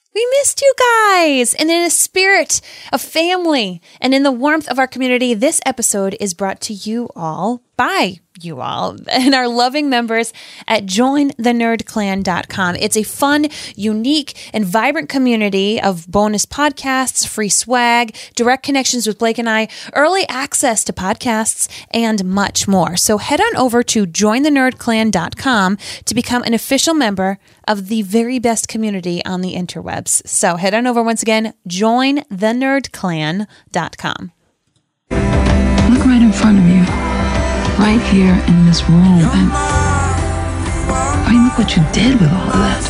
We missed you guys. And in a spirit of family and in the warmth of our community, this episode is brought to you all by you all and our loving members at jointhenerdclan.com. It's a fun, unique, and vibrant community of bonus podcasts, free swag, direct connections with Blake and I, early access to podcasts, and much more. So head on over to jointhenerdclan.com to become an official member of the very best community on the interwebs. So head on over once again, jointhenerdclan.com. Look right in front of you. Right here in this room, and I mean, look what you did with all of that.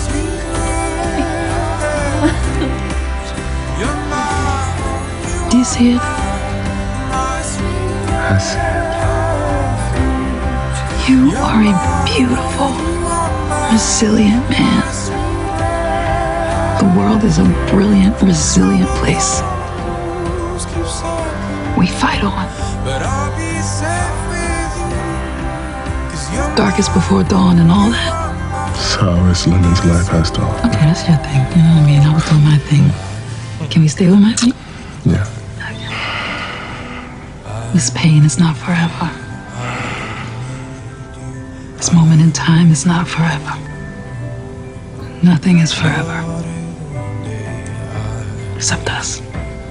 Do you see it? I see it. You are a beautiful, resilient man. The world is a brilliant, resilient place. We fight on. Darkest before dawn and all that. So it's Lyndon's life has dawned. Okay, that's your thing. You know what I mean? I was doing my thing. Can we stay with my thing? Yeah. Okay. This pain is not forever. This moment in time is not forever. Nothing is forever. Except us.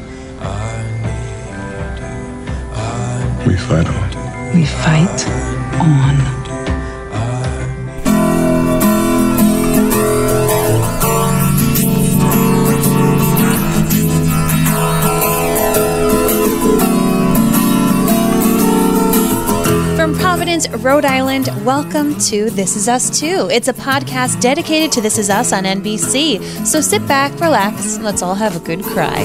We fight on. We fight on. From Providence, Rhode Island, welcome to This Is Us Too. It's a podcast dedicated to This Is Us on NBC. So sit back, relax, and let's all have a good cry.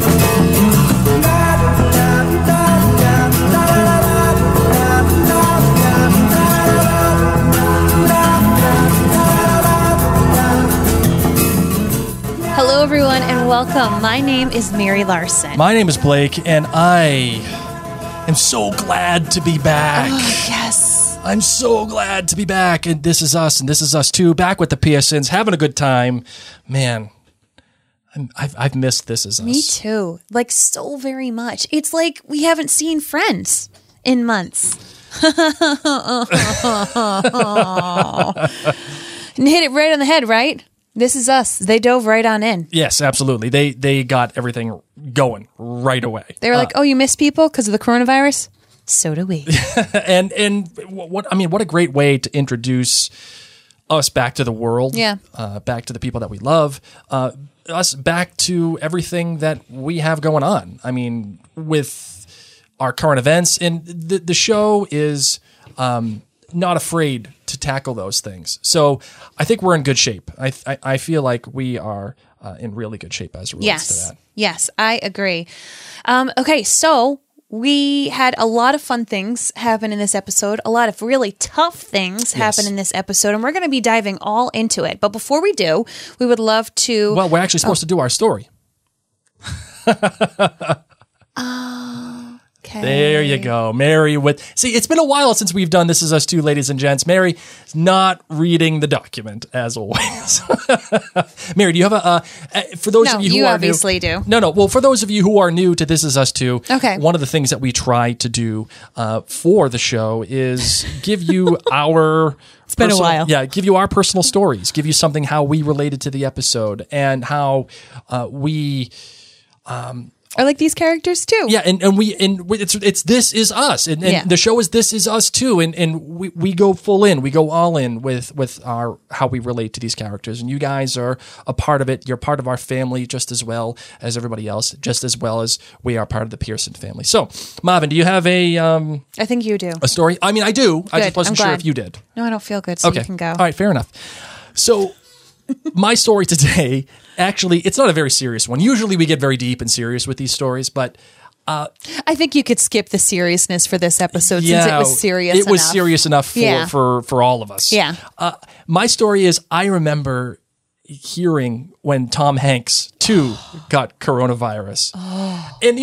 Hello, everyone, and welcome. My name is Mary Larson. My name is Blake, and I am so glad to be back. Oh, yes. I'm so glad to be back, and This Is Us, and This Is Us Too, back with the PSNs, having a good time. Man, I've missed This Is Us. Me too. Like, so very much. It's like we haven't seen Friends in months. And hit it right on the head, right? This Is Us. They dove right on in. Yes, absolutely. They got everything going right away. They were like, "Oh, you miss people because of the coronavirus? So do we." and what a great way to introduce us back to the world. Yeah. Back to the people that we love. Us back to everything that we have going on. I mean, with our current events, and the show is not afraid to tackle those things. So I think we're in good shape. I feel like we are in really good shape as it relates to that. Yes, I agree. Okay, so we had a lot of fun things happen in this episode, a lot of really tough things happen in this episode, and we're going to be diving all into it. But before we do, we would love to... Well, we're actually supposed to do our story. Okay. There you go. Mary see, it's been a while since we've done This Is Us Too, ladies and gents. Mary is not reading the document, as always. Mary, do you have for those of you who you are obviously new, do. No. Well, for those of you who are new to This Is Us Too, okay. One of the things that we try to do for the show is give you our... It's been a while. Yeah, give you our personal stories, give you something how we related to the episode and how we... I like these characters too. Yeah, and it's This Is Us, and the show is This Is Us Too, and we go full in, we go all in with our how we relate to these characters, and you guys are a part of it. You're part of our family just as well as everybody else, just as well as we are part of the Pearson family. So, Marvin, do you have a? I think you do a story. I mean, I do. Good. I just wasn't sure if you did. No, I don't feel good, so you can go. All right, fair enough. So. My story today, actually, it's not a very serious one. Usually we get very deep and serious with these stories, but... I think you could skip the seriousness for this episode since it was serious enough. It was serious enough for all of us. Yeah. My story is, I remember hearing when Tom Hanks, too, got coronavirus. Oh. And,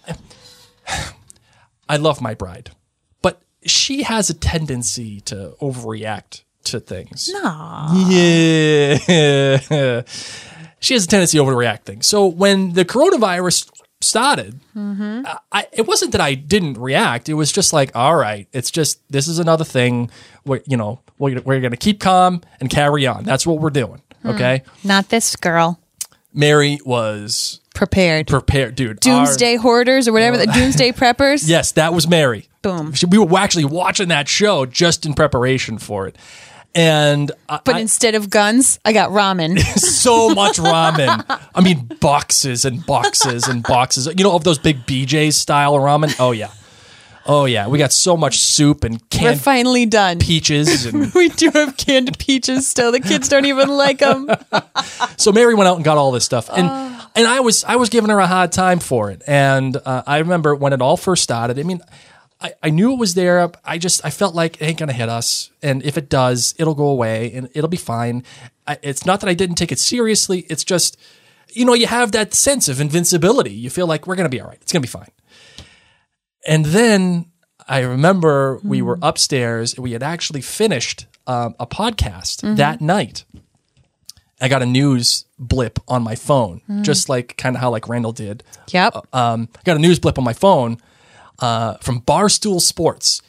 I love my bride, but she has a tendency to overreact to things. No. Yeah. she has a tendency to overreact things. So when the coronavirus started, it wasn't that I didn't react. It was just like, all right, it's just, this is another thing. We're going to keep calm and carry on. That's what we're doing. Okay. Not this girl. Mary was Prepared, dude. Doomsday hoarders or whatever, the doomsday preppers. Yes, that was Mary. Boom. We were actually watching that show just in preparation for it. And But instead of guns, I got ramen. so much ramen. I mean, boxes and boxes and boxes. You know, of those big BJ's style ramen. Oh yeah. We got so much soup and We're canned finally done. peaches. And We do have canned peaches still. The kids don't even like them. so Mary went out and got all this stuff, and I was giving her a hard time for it. And I remember when it all first started. I mean, I knew it was there. I felt like it ain't gonna hit us, and if it does, it'll go away and it'll be fine. It's not that I didn't take it seriously. It's just, you have that sense of invincibility. You feel like we're gonna be all right. It's gonna be fine. And then I remember we were upstairs. We had actually finished a podcast that night. I got a news blip on my phone, just like kind of how like Randall did. Yep. I got a news blip on my phone from Barstool Sports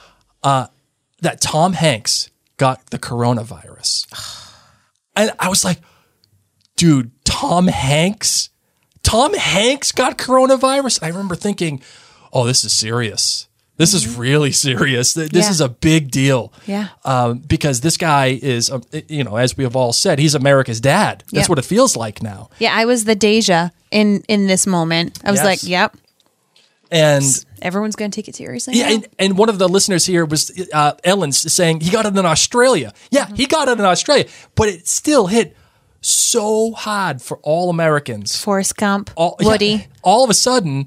that Tom Hanks got the coronavirus. And I was like, dude, Tom Hanks got coronavirus? I remember thinking, oh, this is serious. This is really serious. This is a big deal. Yeah. Because this guy is, as we have all said, he's America's dad. That's what it feels like now. Yeah, I was the Deja in this moment. I was like, yep. And everyone's going to take it seriously. yeah, and one of the listeners here was Ellen's saying he got it in Australia. Yeah, he got it in Australia, but it still hit so hard for all Americans. Forrest Gump, Woody. Yeah, all of a sudden,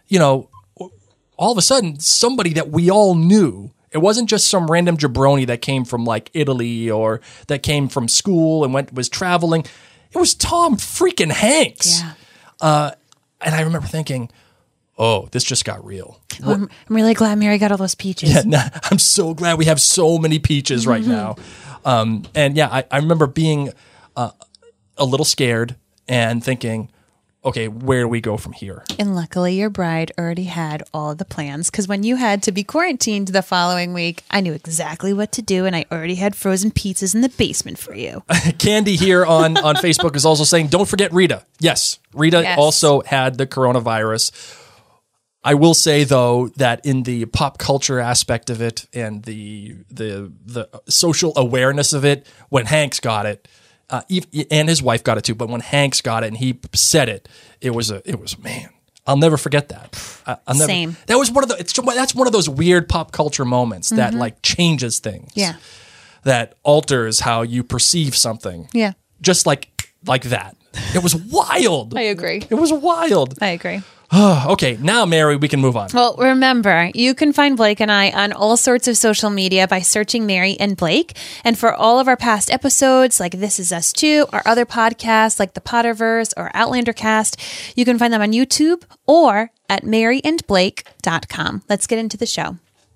somebody that we all knew, it wasn't just some random jabroni that came from like Italy or that came from school and was traveling. It was Tom freaking Hanks. Yeah. And I remember thinking, oh, this just got real. Oh, I'm really glad Mary got all those peaches. Yeah, I'm so glad we have so many peaches right now. And yeah, I remember being a little scared and thinking, okay, where do we go from here? And luckily your bride already had all the plans, because when you had to be quarantined the following week, I knew exactly what to do, and I already had frozen pizzas in the basement for you. Candy here on Facebook is also saying, don't forget Rita. Yes, Rita also had the coronavirus. I will say, though, that in the pop culture aspect of it and the social awareness of it, when Hanks got it, and his wife got it too, but when Hanks got it and he said it, it was man. I'll never forget that. Same. That was that's one of those weird pop culture moments that like changes things. Yeah. That alters how you perceive something. Yeah. Just like that. It was wild. I agree. It was wild. I agree. Okay, now, Mary, we can move on. Well, remember, you can find Blake and I on all sorts of social media by searching Mary and Blake. And for all of our past episodes, like This Is Us Too, our other podcasts like The Potterverse or Outlander Cast, you can find them on YouTube or at maryandblake.com. Let's get into the show.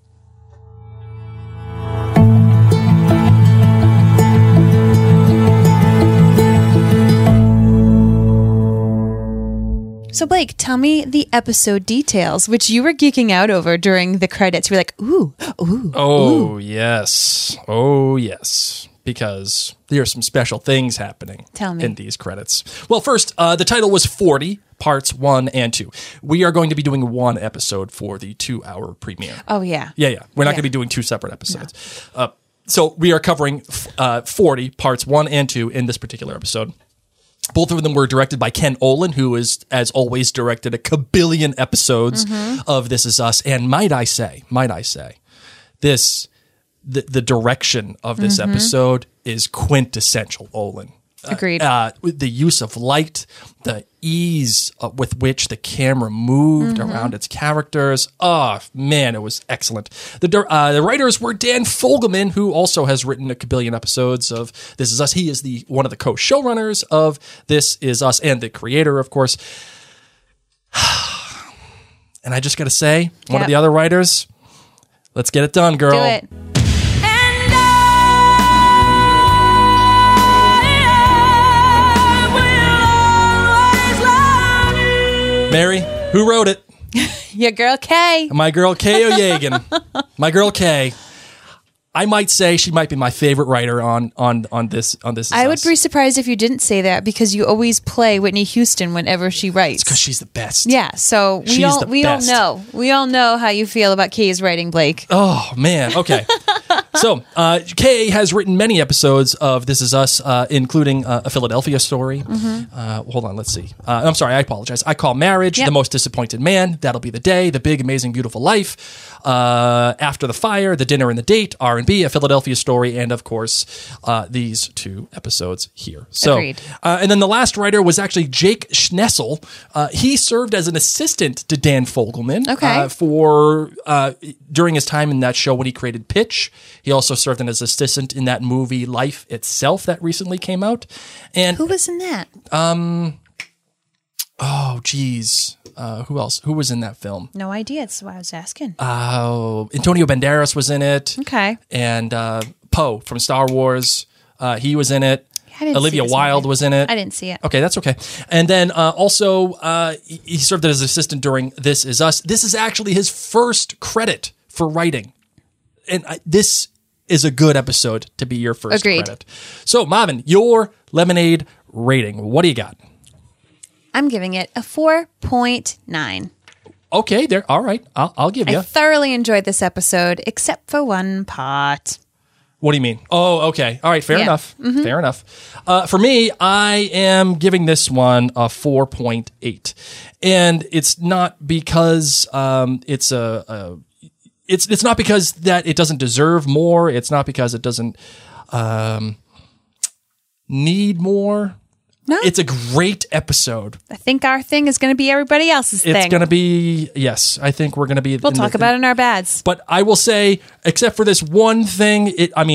So, Blake, tell me the episode details, which you were geeking out over during the credits. You were like, ooh. Oh, yes. Oh, yes. Because there are some special things happening in these credits. Well, first, the title was 40, parts 1 and 2. We are going to be doing one episode for the 2-hour premiere. Oh, yeah. Yeah. We're not going to be doing two separate episodes. No. So we are covering 40, parts 1 and 2 in this particular episode. Both of them were directed by Ken Olin, who is, as always, directed a kabillion episodes of This Is Us. And might I say, the direction of this episode is quintessential Olin. Agreed. The use of light, the ease with which the camera moved around its characters. Oh, man, it was excellent. The writers were Dan Fogelman, who also has written a kabillion episodes of This Is Us. He is one of the co-showrunners of This Is Us and the creator, of course. And I just got to say, one of the other writers, let's get it done, girl. Do it. Mary, who wrote it? Your girl Kay. My girl Kay O'Yagan. My girl Kay. I might say she might be my favorite writer on this. I would be surprised if you didn't say that because you always play Whitney Houston whenever she writes. Because she's the best. Yeah, so we all know how you feel about Kay's writing, Blake. Oh man, okay. So Kay has written many episodes of This Is Us, including A Philadelphia Story. Hold on, let's see. I'm sorry, I apologize. I Call Marriage, Yep. The Most Disappointed Man, That'll Be the Day, The Big Amazing Beautiful Life, After the Fire, The Dinner and the Date, R&B, A Philadelphia Story, and of course these two episodes here. So, Agreed. And then the last writer was actually Jake Schnessel. He served as an assistant to Dan Fogelman for during his time in that show when he created Pitch. He also served as assistant in that movie Life Itself that recently came out. And Who was in that? oh, geez. Who else? Who was in that film? No idea. That's why I was asking. Oh, Antonio Banderas was in it. Okay. And Poe from Star Wars, he was in it. I didn't Olivia see this Wilde movie. was in it. I didn't see it. Okay, that's okay. And then also, he served as assistant during This Is Us. This is actually his first credit for writing. And this is a good episode to be your first Agreed. credit. So, Marvin, your Lemonade rating. What do you got? I'm giving it a 4.9. Okay, there. All right, I'll give you. I thoroughly enjoyed this episode, except for one part. What do you mean? Oh, okay. All right, fair Yeah. enough. Fair enough. For me, I am giving this one a 4.8. And it's not because it's it's not because that it doesn't deserve more. It's not because it doesn't need more. No. It's a great episode. I think our thing is going to be everybody else's thing. It's going to be, yes, I think we're going to be. We'll talk about it in our bads. But I will say, except for this one thing,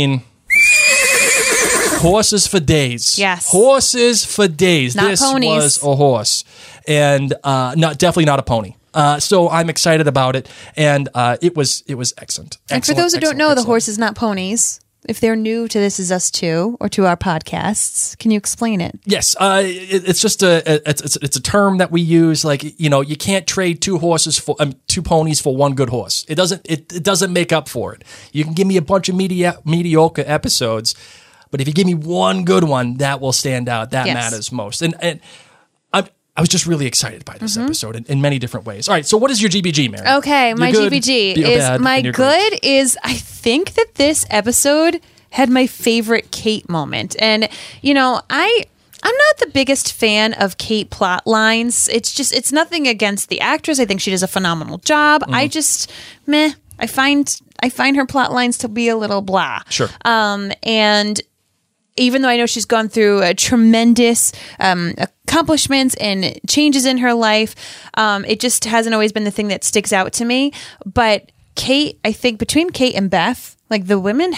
horses for days. Yes. Horses for days. Not this ponies. was a horse. And definitely not a pony. So I'm excited about it. And it was excellent. And for those who don't know, the horses, not ponies. If they're new to This Is Us too, or to our podcasts, can you explain it? Yes, it's just it's a term that we use. Like, you can't trade two ponies for one good horse. It doesn't make up for it. You can give me a bunch of mediocre episodes, but if you give me one good one, that will stand out. That matters most. And I was just really excited by this episode in many different ways. All right, so what is your GBG, Mary? Okay, my You're good, GBG you're is bad, my and you're good great. is I think that this episode had my favorite Kate moment. And, I'm not the biggest fan of Kate plot lines. It's nothing against the actress. I think she does a phenomenal job. I just, I find her plot lines to be a little blah. Sure. And even though I know she's gone through a tremendous accomplishments and changes in her life, it just hasn't always been the thing that sticks out to me. But Kate, I think between Kate and Beth, like the women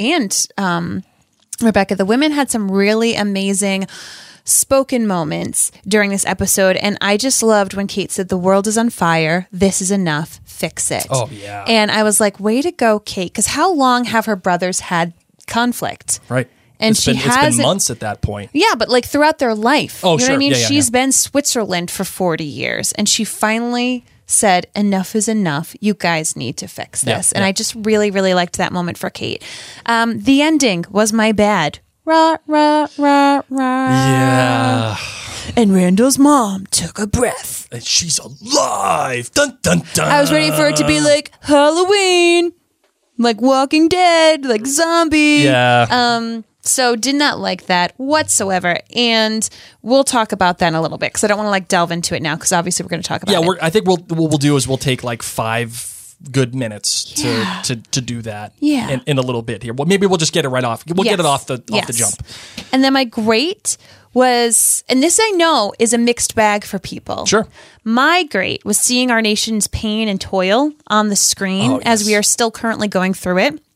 and Rebecca, the women had some really amazing spoken moments during this episode. And I just loved when Kate said, "The world is on fire. This is enough. Fix it." Oh, yeah. And I was like, way to go, Kate. Because how long have her brothers had conflict? Right. And it's been months at that point. Yeah, but like throughout their life. Oh, you know sure. what I mean? Yeah, yeah, She's yeah. been Switzerland for 40 years. And she finally said, enough is enough. You guys need to fix this. Yeah, and yeah. I just really, really liked that moment for Kate. The ending was my bad. Rah, rah, rah, rah. Yeah. And Randall's mom took a breath. And she's alive. Dun, dun, dun. I was ready for it to be like Halloween, like Walking Dead, like zombie. Yeah. So did not like that whatsoever. And we'll talk about that in a little bit because I don't want to like delve into it now because obviously we're going to talk about it. I think what we'll do is we'll take like 5 good minutes to do that in a little bit here. Well, maybe we'll just get it right off. We'll get it off the jump. And then my great was, and this I know is a mixed bag for people. Sure. My great was seeing our nation's pain and toil on the screen as we are still currently going through it.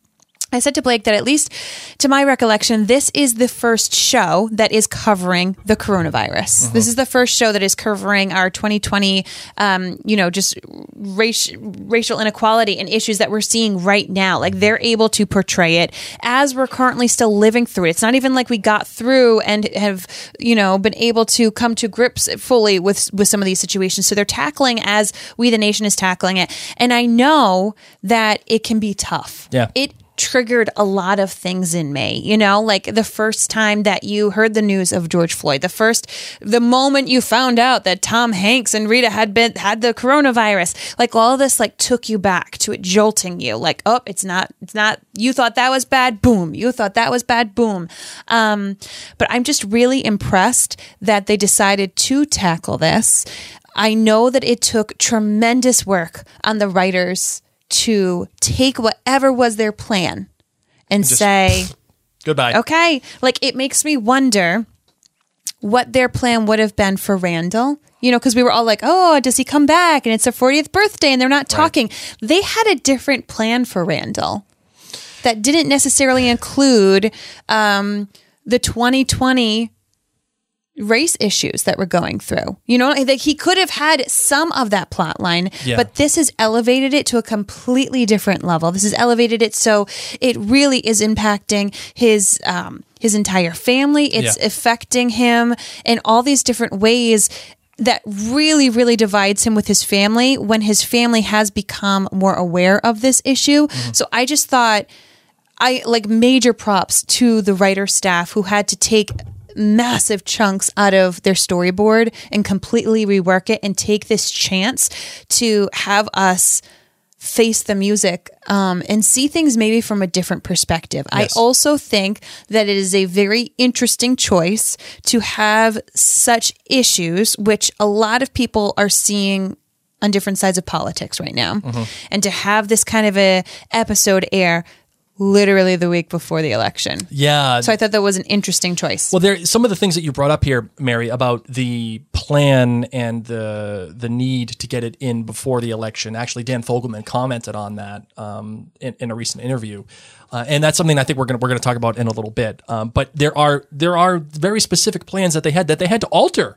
I said to Blake that at least to my recollection, this is the first show that is covering the coronavirus. This is the first show that is covering our 2020, just racial inequality and issues that we're seeing right now. Like they're able to portray it as we're currently still living through it. It's not even like we got through and have, been able to come to grips fully with some of these situations. So they're tackling as we, the nation, is tackling it. And I know that it can be tough. Yeah. It triggered a lot of things in me, like the first time that you heard the news of George Floyd, the moment you found out that Tom Hanks and Rita had the coronavirus, like all of this like took you back to it, jolting you like, oh, it's not, you thought that was bad. Boom. You thought that was bad. Boom. But I'm just really impressed that they decided to tackle this. I know that it took tremendous work on the writers to take whatever was their plan and just say, goodbye. Okay. Like it makes me wonder what their plan would have been for Randall, because we were all like, oh, does he come back? And it's their 40th birthday and they're not talking. Right. They had a different plan for Randall that didn't necessarily include the 2020 race issues that we're going through. Like he could have had some of that plot line, but this has elevated it to a completely different level. This has elevated it so it really is impacting his entire family. It's affecting him in all these different ways that really, really divides him with his family when his family has become more aware of this issue. So I just thought, major props to the writer staff who had to take massive chunks out of their storyboard and completely rework it and take this chance to have us face the music and see things maybe from a different perspective. Yes. I also think that it is a very interesting choice to have such issues, which a lot of people are seeing on different sides of politics right now, and to have this kind of a episode air literally the week before the election. Yeah. So I thought that was an interesting choice. Well, there some of the things that you brought up here, Mary, about the plan and the need to get it in before the election. Actually, Dan Fogelman commented on that in a recent interview, and that's something I think we're gonna talk about in a little bit. But there are very specific plans that they had to alter.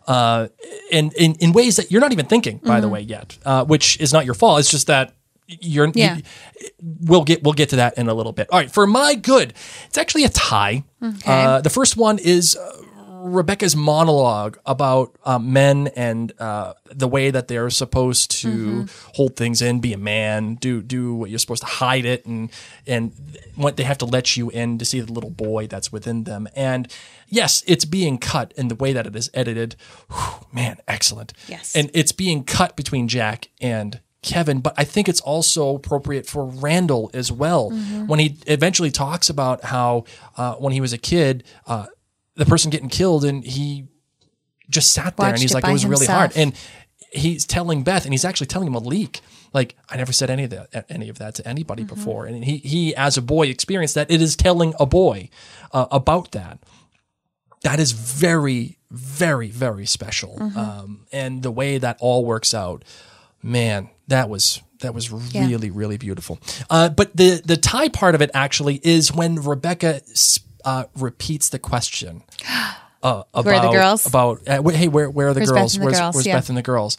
In ways that you're not even thinking, by the way, yet, which is not your fault. It's just that we'll get to that in a little bit. All right, for my good, it's actually a tie. Okay. The first one is Rebecca's monologue about men and the way that they're supposed to hold things in, be a man, do what you're supposed to, hide it, and what they have to let you in to see the little boy that's within them. And yes, it's being cut in the way that it is edited. Whew, man, excellent. Yes, and it's being cut between Jack and Kevin, but I think it's also appropriate for Randall as well. When he eventually talks about how when he was a kid, the person getting killed, and he just sat there and he's like, it was really hard. And he's telling Beth, and he's actually telling Malik, like, I never said any of that to anybody before. And he as a boy experienced that. It is telling a boy about that. That is very, very, very special. And the way that all works out, man, that was really, really beautiful. But the tie part of it actually is when Rebecca repeats the question about where are the girls? About hey, where are the girls? Where's Beth and the girls?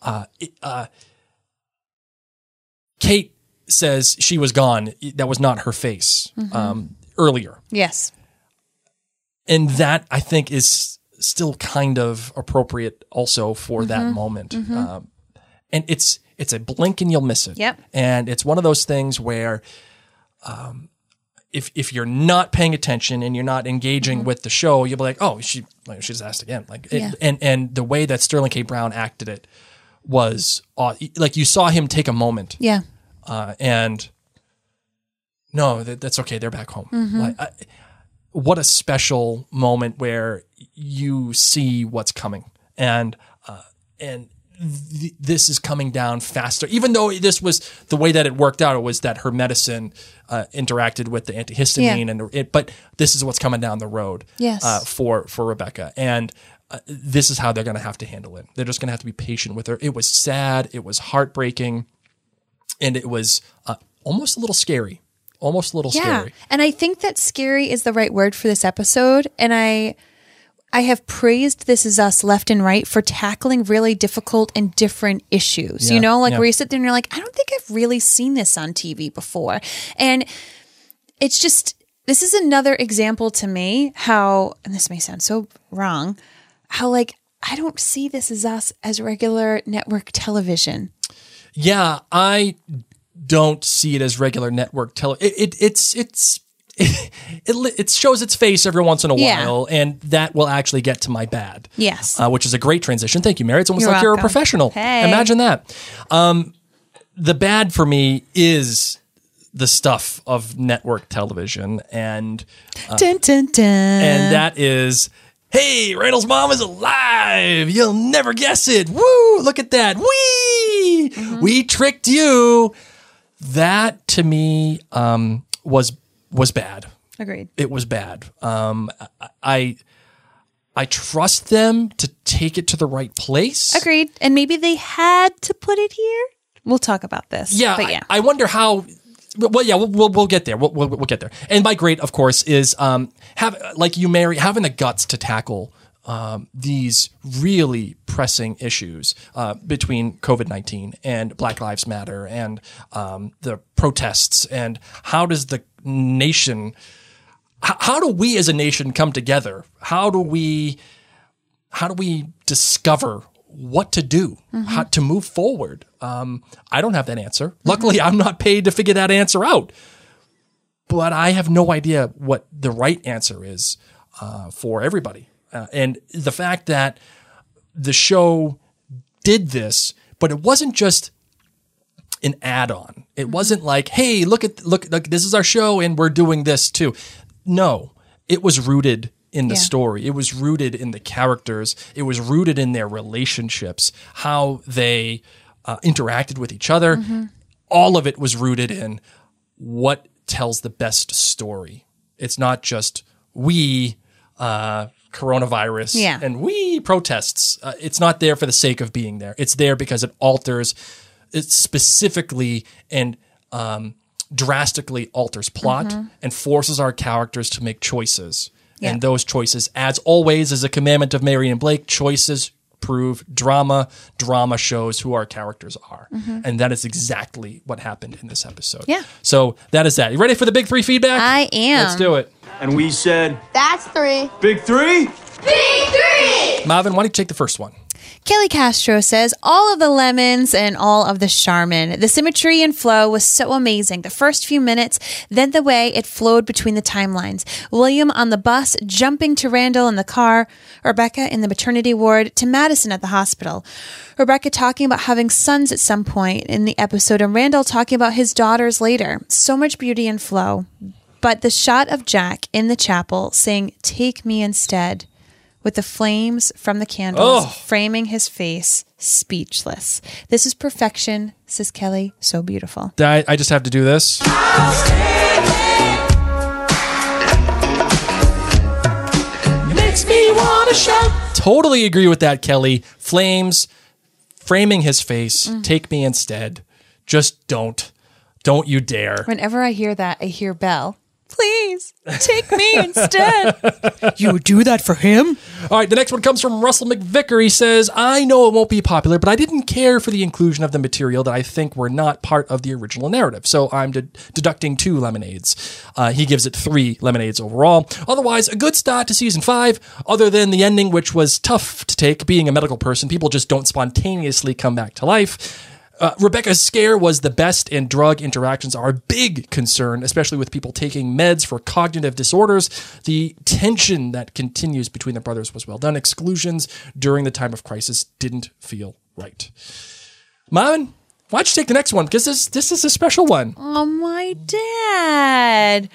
Kate says she was gone. That was not her face earlier. Yes, and that I think is still kind of appropriate also for that moment. And it's a blink and you'll miss it. Yep. And it's one of those things where if you're not paying attention and you're not engaging with the show, you'll be like, oh, she just asked again. And the way that Sterling K. Brown acted it was like you saw him take a moment. Yeah. And no, that's okay. They're back home. What a special moment where you see what's coming, and this is coming down faster. Even though this was the way that it worked out, it was that her medicine interacted with the antihistamine, but this is what's coming down the road. Yes. For Rebecca, and this is how they're going to have to handle it. They're just going to have to be patient with her. It was sad, it was heartbreaking, and it was almost a little scary. almost a little scary. And I think that scary is the right word for this episode. And I have praised This Is Us left and right for tackling really difficult and different issues. Yeah, Where you sit there and you're like, I don't think I've really seen this on TV before. And it's just, this is another example to me how, and this may sound so wrong, how like, I don't see This Is Us as regular network television. Yeah, I don't see it as regular network television. It shows its face every once in a while, and that will actually get to my bad. Yes. Which is a great transition. Thank you, Mary. It's almost You're like you're a welcome. professional. Hey. Imagine that. The bad for me is the stuff of network television, and Dun, dun, dun. and that is, hey, Randall's mom is alive. You'll never guess it. Woo! Look at that. Whee! We tricked you. That to me was bad. Agreed. It was bad. I trust them to take it to the right place. Agreed. And maybe they had to put it here. We'll talk about this. Yeah, But yeah. I wonder how. Well, yeah, we'll get there. We'll get there. And by great, of course, is Mary, having the guts to tackle these really pressing issues between COVID-19 and Black Lives Matter and the protests, and how does the nation, how do we as a nation come together? How do we discover what to do, how to move forward? I don't have that answer. Luckily, I'm not paid to figure that answer out. But I have no idea what the right answer is for everybody. And the fact that the show did this, but it wasn't just an add-on. It wasn't like, hey, look, this is our show and we're doing this too. No, it was rooted in the story. It was rooted in the characters. It was rooted in their relationships, how they interacted with each other. All of it was rooted in what tells the best story. It's not just we coronavirus and we protests. It's not there for the sake of being there. It's there because it specifically and drastically alters plot and forces our characters to make choices. And those choices, as always, is a commandment of Mary and Blake, choices prove drama. Drama shows who our characters are. And that is exactly what happened in this episode. Yeah. So that is that. You ready for the big three feedback? I am. Let's do it. And we said, That's 3. big 3? Big 3! Marvin, why don't you take the first one? Kelly Castro says, all of the lemons and all of the Charmin. The symmetry and flow was so amazing. The first few minutes, then the way it flowed between the timelines. William on the bus, jumping to Randall in the car, Rebecca in the maternity ward, to Madison at the hospital. Rebecca talking about having sons at some point in the episode, and Randall talking about his daughters later. So much beauty and flow. But the shot of Jack in the chapel saying, "Take me instead," with the flames from the candles framing his face, speechless. This is perfection, says Kelly. So beautiful. I just have to do this. Makes me want to shout. Totally agree with that, Kelly. Flames framing his face. Take me instead. Just don't. Don't you dare. Whenever I hear that, I hear Belle. Please, take me instead. You would do that for him? All right, the next one comes from Russell McVicker. He says, I know it won't be popular, but I didn't care for the inclusion of the material that I think were not part of the original narrative. So I'm deducting 2 lemonades. He gives it 3 lemonades overall. Otherwise, a good start to season 5, other than the ending, which was tough to take. Being a medical person, people just don't spontaneously come back to life. Rebecca's scare was the best, and drug interactions are a big concern, especially with people taking meds for cognitive disorders. The tension that continues between the brothers was well done. Exclusions during the time of crisis didn't feel right. Marvin, why'd you take the next one? Because this is a special one. Oh, my dad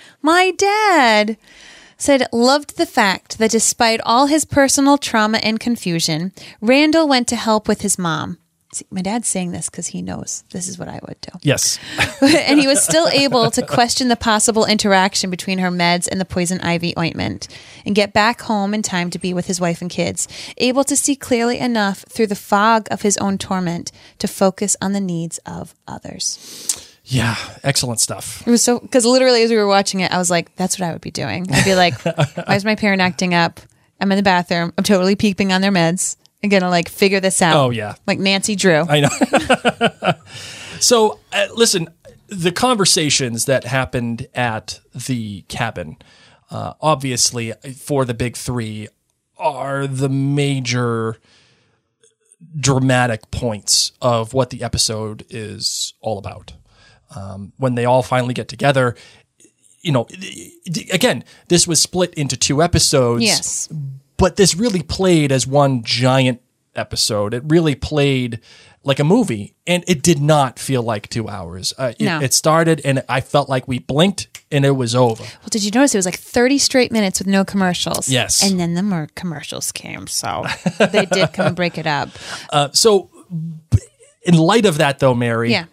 said, loved the fact that despite all his personal trauma and confusion, Randall went to help with his mom. See, my dad's saying this because he knows this is what I would do. Yes. And he was still able to question the possible interaction between her meds and the poison ivy ointment and get back home in time to be with his wife and kids, able to see clearly enough through the fog of his own torment to focus on the needs of others. Yeah, excellent stuff. It was so, because literally as we were watching it, I was like, that's what I would be doing. I'd be like, why is my parent acting up? I'm in the bathroom. I'm totally peeping on their meds. I'm going to like figure this out. Oh, yeah. Like Nancy Drew. I know. So, listen, the conversations that happened at the cabin, obviously for the big three, are the major dramatic points of what the episode is all about. When they all finally get together, you know, again, this was split into 2 episodes. Yes. But this really played as one giant episode. It really played like a movie, and it did not feel like 2 hours. No. It started, and I felt like we blinked, and it was over. Well, did you notice it was like 30 straight minutes with no commercials? Yes. And then the more commercials came, so they did kind of break it up. So in light of that, though, Mary, Yeah.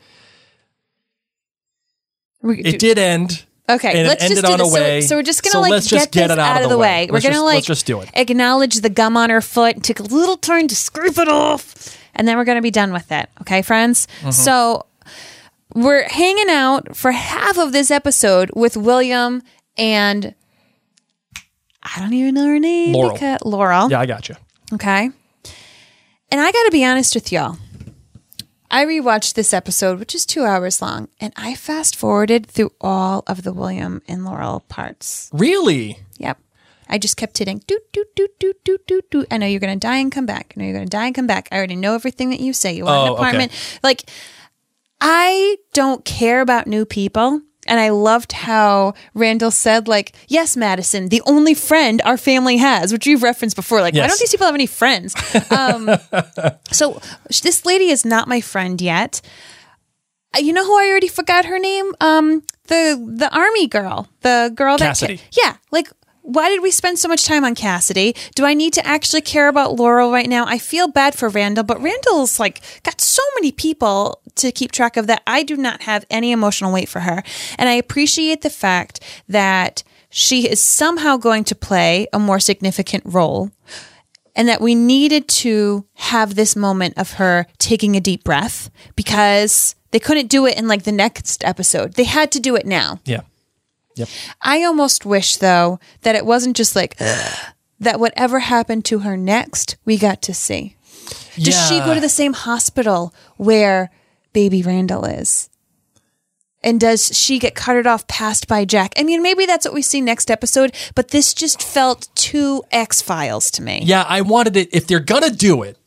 it did end. Okay, and let's it ended just do on this. a way. So we're just gonna let's just get it this out of the way. We're gonna let's just do it. acknowledge the gum on her foot and take a little turn to scrape it off, and then we're gonna be done with it. Okay, friends. Mm-hmm. So we're hanging out for half of this episode with William and I don't even know her name. Laurel. Laurel. Yeah, I got you. Okay. And I got to be honest with y'all. I rewatched this episode, which is 2 hours long, and I fast forwarded through all of the William and Laurel parts. Really? Yep. I just kept hitting doot, doot, doot, doot, doot, doot, doot. I know you're going to die and come back. I know you're going to die and come back. I already know everything that you say. You want an apartment. Okay. Like, I don't care about new people. And I loved how Randall said, like, yes, Madison, the only friend our family has, which you've referenced before. Like, why Yes. don't these people have any friends? So this lady is not my friend yet. You know who I already forgot her name? The army girl, the girl Cassidy. Yeah, like, why did we spend so much time on Cassidy? Do I need to actually care about Laurel right now? I feel bad for Randall, but Randall's like got so many people to keep track of that I do not have any emotional weight for her. And I appreciate the fact that she is somehow going to play a more significant role, and that we needed to have this moment of her taking a deep breath because they couldn't do it in like the next episode. They had to do it now. Yeah. Yep. I almost wish, though, that it wasn't just like that whatever happened to her next, we got to see. Does she go to the same hospital where baby Randall is? And does she get carted off past by Jack? I mean, maybe that's what we see next episode, but this just felt too X-Files to me. Yeah, I wanted it. If they're going to do it,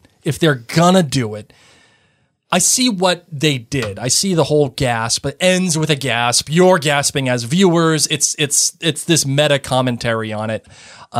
I see what they did. I see the whole gasp. It ends with a gasp. You're gasping as viewers. It's this meta commentary on it.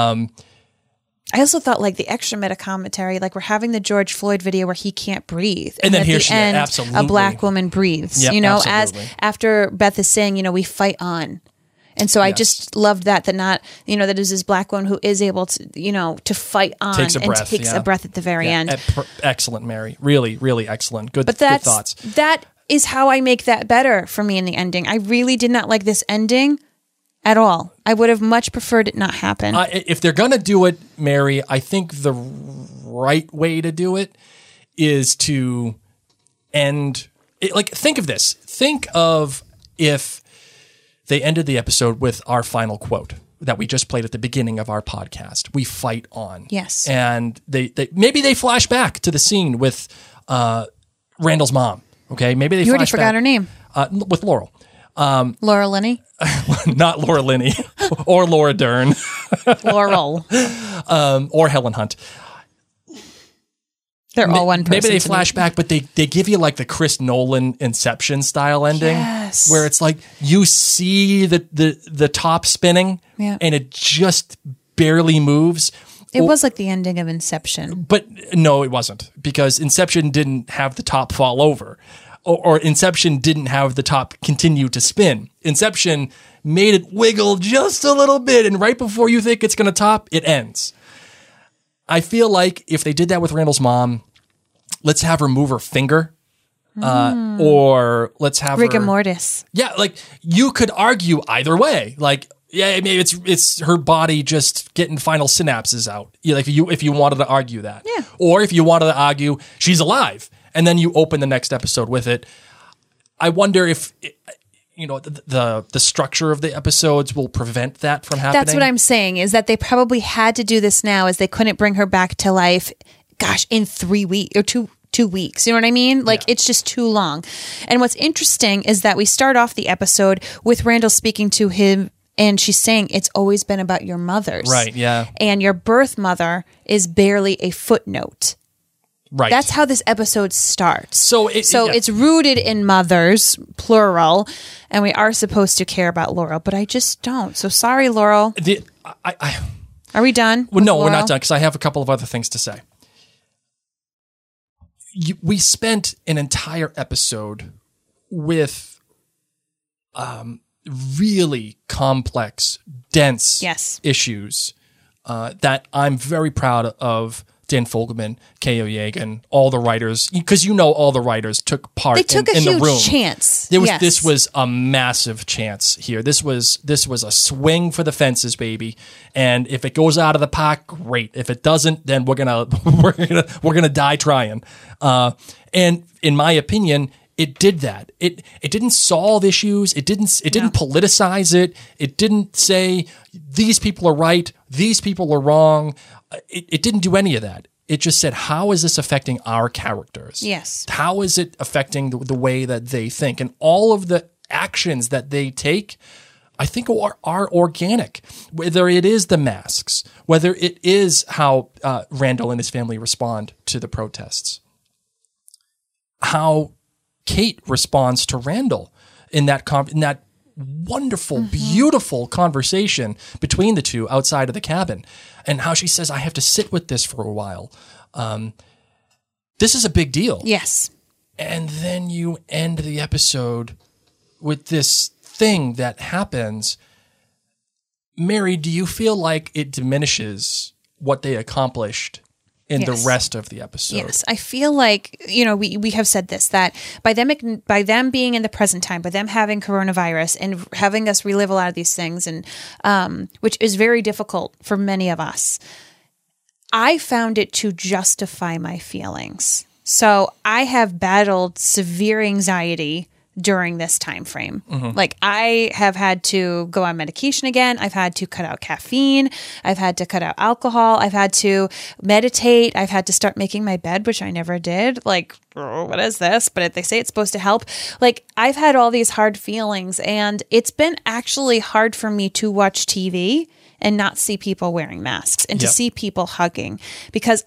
I also thought like the extra meta commentary, like we're having the George Floyd video where he can't breathe. And then at here the she end, absolutely. a black woman breathes, Yep, you know, absolutely. as after Beth is saying, you know, we fight on. And so I just loved that not, you know, that is this black woman who is able to, you know, to fight on Takes a and breath, takes yeah. a breath at the very end. Excellent, Mary. Really, really excellent. Good, But good thoughts. that is how I make that better for me in the ending. I really did not like this ending at all. I would have much preferred it not happen. If they're going to do it, Mary, I think the right way to do it is to end. Like, think of this. Think of if they ended the episode with our final quote that we just played at the beginning of our podcast. We fight on. Yes. And they maybe they flash back to the scene with Randall's mom. Okay, maybe they. You already flash forgot back, her name. with Laurel. Laura Linney? Not Laura Linney or Laura Dern Laurel. or Helen Hunt. They're all one person. Maybe they to flash me. back, but they give you like the Chris Nolan Inception style ending, Yes. where it's like you see the top spinning, Yeah. and it just barely moves. It was like the ending of Inception. But no, it wasn't, because Inception didn't have the top fall over, or Inception didn't have the top continue to spin. Inception made it wiggle just a little bit, and right before you think it's going to top, it ends. I feel like if they did that with Randall's mom, let's have her move her finger, or let's have Rigor her. mortis. Yeah, like you could argue either way. Like, yeah, maybe it's her body just getting final synapses out. Yeah, like if you wanted to argue that, Yeah. Or if you wanted to argue she's alive, and then you open the next episode with it. I wonder if the structure of the episodes will prevent that from happening. That's what I'm saying, is that they probably had to do this now, as they couldn't bring her back to life, in 3 weeks or 2 weeks. You know what I mean? Like, it's just too long. And what's interesting is that we start off the episode with Randall speaking to him, and she's saying, it's always been about your mothers. Right, yeah. And your birth mother is barely a footnote. Right. That's how this episode starts. So it's rooted in mothers, plural, and we are supposed to care about Laurel, but I just don't. So sorry, Laurel. Are we done? Well, no, Laurel? we're not done, because I have a couple of other things to say. We spent an entire episode with really complex, dense issues that I'm very proud of. Dan Fogelman, K.O. Yegan, all the writers, because all the writers took part they took in the room. a huge chance. This was a massive chance here. This was a swing for the fences, baby. And if it goes out of the park, great. If it doesn't, then we're gonna die trying. And in my opinion, it did that. It didn't solve issues. It didn't politicize it. It didn't say these people are right, these people are wrong. It didn't do any of that. It just said, how is this affecting our characters? Yes. How is it affecting the way that they think? And all of the actions that they take, I think, are organic. Whether it is the masks, whether it is how Randall and his family respond to the protests, how Kate responds to Randall in that wonderful, beautiful conversation between the two outside of the cabin, and how she says, I have to sit with this for a while. This is a big deal. Yes. And then you end the episode with this thing that happens. Mary, do you feel like it diminishes what they accomplished in the rest of the episode? Yes, I feel like, we have said this, that by them being in the present time, by them having coronavirus and having us relive a lot of these things, and which is very difficult for many of us, I found it to justify my feelings. So I have battled severe anxiety during this time frame. Like, I have had to go on medication again. I've had to cut out caffeine. I've had to cut out alcohol. I've had to meditate. I've had to start making my bed, which I never did. Like, what is this? But they say it's supposed to help. Like, I've had all these hard feelings, and it's been actually hard for me to watch TV and not see people wearing masks and to see people hugging, because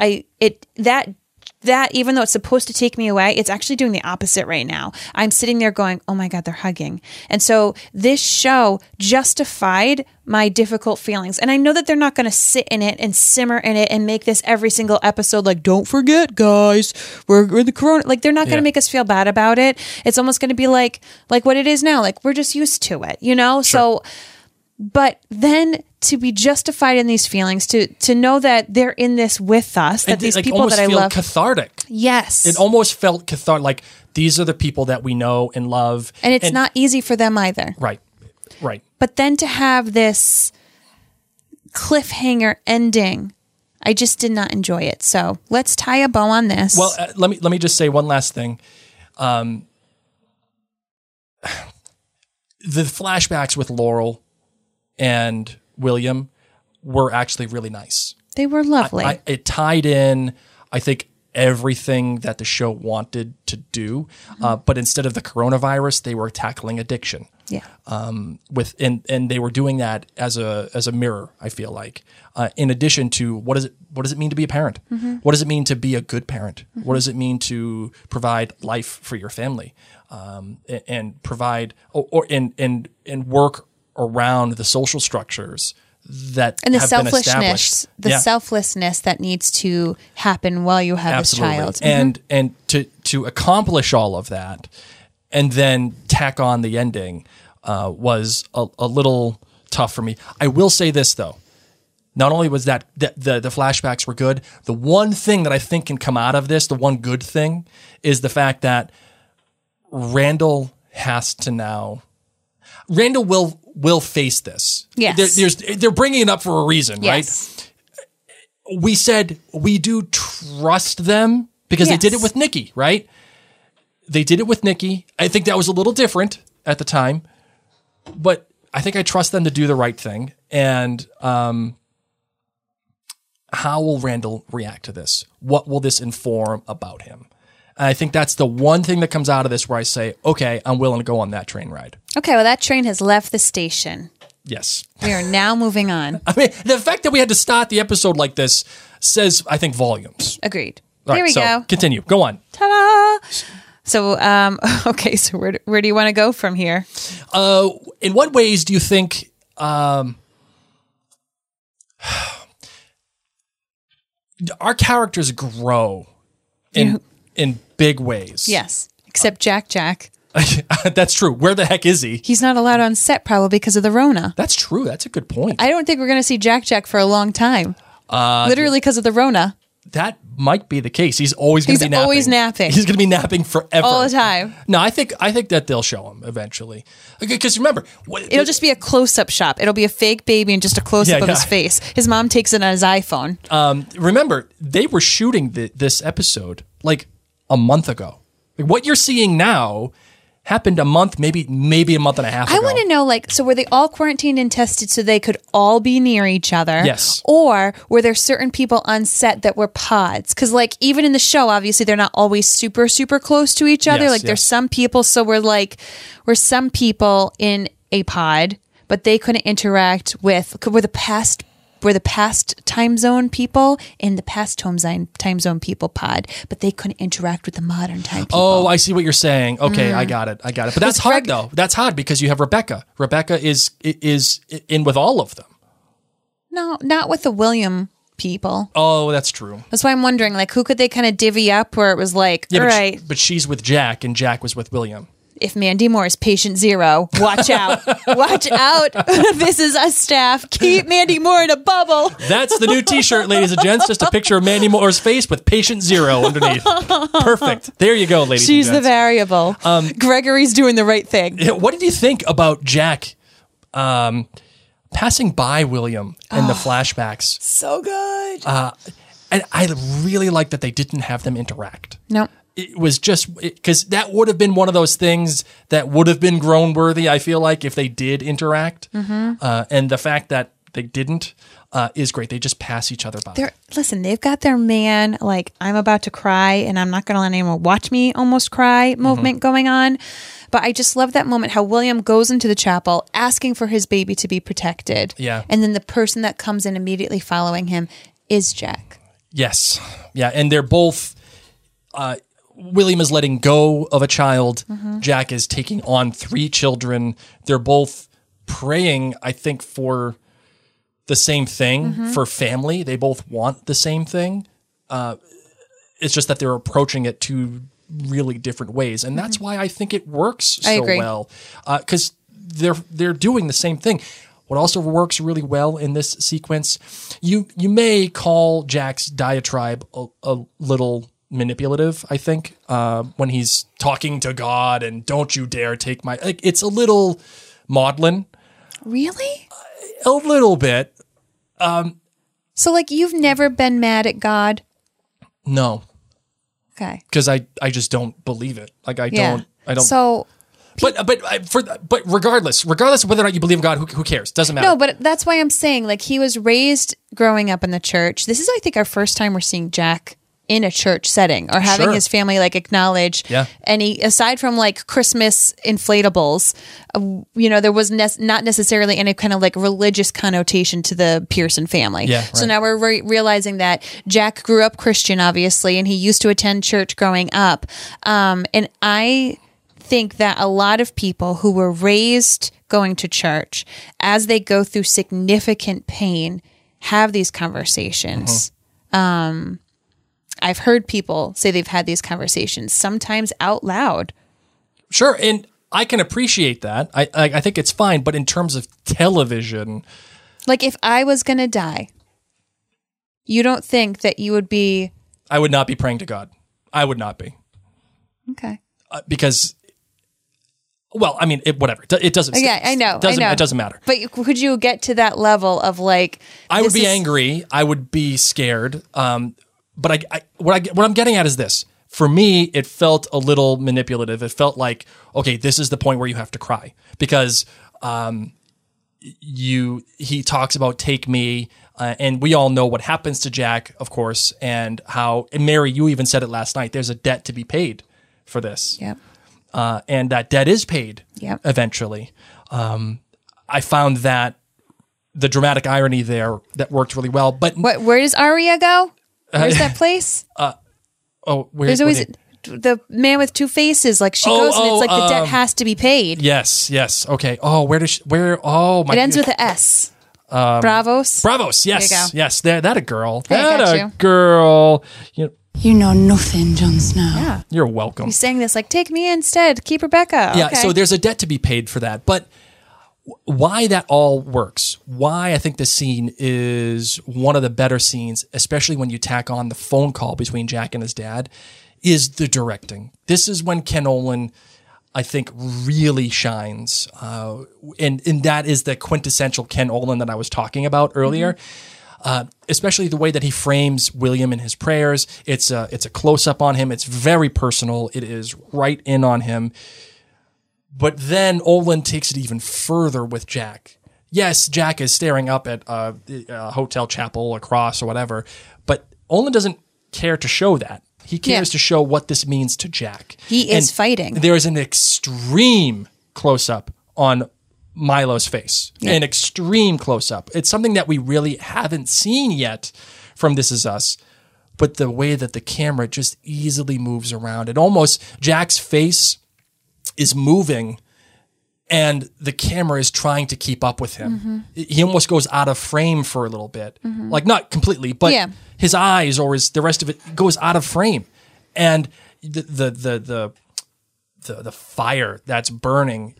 that even though it's supposed to take me away, it's actually doing the opposite right now. I'm sitting there going, oh my God, they're hugging. And so this show justified my difficult feelings. And I know that they're not going to sit in it and simmer in it and make this every single episode like, don't forget, guys, we're the corona. Like, they're not going to make us feel bad about it. It's almost going to be like what it is now. Like, we're just used to it, Sure. So, but then to be justified in these feelings, to know that they're in this with us, that these people that I love, cathartic. Yes, it almost felt cathartic. Like, these are the people that we know and love, and it's not easy for them either. Right. But then to have this cliffhanger ending, I just did not enjoy it. So let's tie a bow on this. Well, let me just say one last thing. The flashbacks with Laurel and William were actually really nice. They were lovely. It tied in, I think, everything that the show wanted to do, but instead of the coronavirus, they were tackling addiction. Yeah. And they were doing that as a mirror, I feel like. In addition to what does it mean to be a parent? What does it mean to be a good parent? What does it mean to provide life for your family, and provide and work around the social structures that and the have selfishness, been established. the selflessness that needs to happen while you have this child, and to accomplish all of that, and then tack on the ending was a little tough for me. I will say this though. Not only was that the flashbacks were good, the one thing that I think can come out of this, the one good thing, is the fact that Randall has to now. Randall will face this. Yes. They're bringing it up for a reason, yes. right? We said we do trust them because they did it with Nikki, right? They did it with Nikki. I think that was a little different at the time, but I think I trust them to do the right thing. And how will Randall react to this? What will this inform about him? And I think that's the one thing that comes out of this where I say, okay, I'm willing to go on that train ride. Okay, well, that train has left the station. Yes. We are now moving on. I mean, the fact that we had to start the episode like this says, I think, volumes. Agreed. All Here right, we so go. Continue. Go on. Ta-da! So, okay, so where do you want to go from here? In what ways do you think our characters grow in big ways? Yes, except Jack. That's true. Where the heck is he? He's not allowed on set probably because of the Rona. That's true. That's a good point. I don't think we're going to see Jack for a long time. Literally because of the Rona. That might be the case. He's always going to be napping. He's always napping. He's going to be napping forever. All the time. No, I think that they'll show him eventually. Because remember, it'll just be a close-up shot. It'll be a fake baby and just a close-up of his face. His mom takes it on his iPhone. Remember, they were shooting this episode like a month ago. Like, what you're seeing now happened a month, maybe a month and a half ago. I want to know, so were they all quarantined and tested so they could all be near each other? Yes. Or were there certain people on set that were pods? Because, even in the show, obviously, they're not always super, super close to each other. Yes, there's some people, so we're some people in a pod, but they couldn't interact with, were the past time zone people in the past time zone people pod, but they couldn't interact with the modern time people. Oh, I see what you're saying. Okay, I got it. But that's hard though. That's hard because you have Rebecca. Rebecca is in with all of them. No, not with the William people. Oh, that's true. That's why I'm wondering, who could they kind of divvy up where it was all right. But she's with Jack and Jack was with William. If Mandy Moore is patient zero, watch out. Watch out. This is us staff. Keep Mandy Moore in a bubble. That's the new t-shirt, ladies and gents. Just a picture of Mandy Moore's face with patient zero underneath. Perfect. There you go, ladies She's and gents. the variable. Gregory's doing the right thing. What did you think about Jack passing by William in the flashbacks? So good. And I really like that they didn't have them interact. No. It was just because that would have been one of those things that would have been grown worthy, I feel like, if they did interact. Mm-hmm. And the fact that they didn't is great. They just pass each other by. Listen, they've got their man, I'm about to cry and I'm not going to let anyone watch me almost cry movement going on. But I just love that moment how William goes into the chapel asking for his baby to be protected. Yeah. And then the person that comes in immediately following him is Jack. Yes. Yeah. And they're both... William is letting go of a child. Mm-hmm. Jack is taking on 3 children. They're both praying, I think, for the same thing, for family. They both want the same thing. It's just that they're approaching it 2 really different ways. And that's why I think it works so well. Because they're doing the same thing. What also works really well in this sequence, you may call Jack's diatribe a little manipulative, I think, when he's talking to God and don't you dare take my... it's a little maudlin. Really? A little bit. So, you've never been mad at God? No. Okay. Because I just don't believe it. I don't... So... But regardless of whether or not you believe in God, who cares? Doesn't matter. No, but that's why I'm saying, he was raised growing up in the church. This is, I think, our first time we're seeing Jack in a church setting or having his family acknowledge any, aside from Christmas inflatables, there was not necessarily any kind of religious connotation to the Pearson family. Yeah, right. So now we're realizing that Jack grew up Christian, obviously, and he used to attend church growing up. And I think that a lot of people who were raised going to church, as they go through significant pain, have these conversations. I've heard people say they've had these conversations, sometimes out loud. Sure, and I can appreciate that. I think it's fine, but in terms of television... if I was going to die, you don't think that you would be... I would not be praying to God. I would not be. Okay. Because... Well, I mean, whatever. It doesn't... Yeah, I know. It doesn't matter. But could you get to that level of I would be angry. I would be scared. But what I'm getting at is this. for me, it felt a little manipulative. It felt like, okay, this is the point where you have to cry because he talks about take me, and we all know what happens to Jack, of course, and how, and Mary, you even said it last night, there's a debt to be paid for this. Yep. And that debt is paid eventually. I found that the dramatic irony there that worked really well. But where does Arya go? Where's that place? There's always the man with two faces. Like she goes, and it's like the debt has to be paid. Yes. Okay. Oh, it ends with an S. Bravos. Bravos. Yes. There you go. Yes. That a girl. Hey, that got a you. girl. You know nothing, Jon Snow. Yeah. You're welcome. He's saying this like, take me instead. Keep Rebecca. Yeah. Okay. So there's a debt to be paid for that, but why that all works, why I think this scene is one of the better scenes, especially when you tack on the phone call between Jack and his dad, is the directing. This is when Ken Olin, I think, really shines. And that is the quintessential Ken Olin that I was talking about earlier. Especially the way that he frames William in his prayers. It's a close-up on him. It's very personal. It is right in on him. But then Olin takes it even further with Jack. Yes, Jack is staring up at a hotel chapel across or whatever, but Olin doesn't care to show that. He cares to show what this means to Jack. He is fighting. There's an extreme close-up on Milo's face. Yeah. An extreme close-up. It's something that we really haven't seen yet from This Is Us. But the way that the camera just easily moves around, it almost, Jack's face is moving and the camera is trying to keep up with him. Mm-hmm. He almost goes out of frame for a little bit. Mm-hmm. Like not completely, but his eyes or the rest of it goes out of frame. And the fire that's burning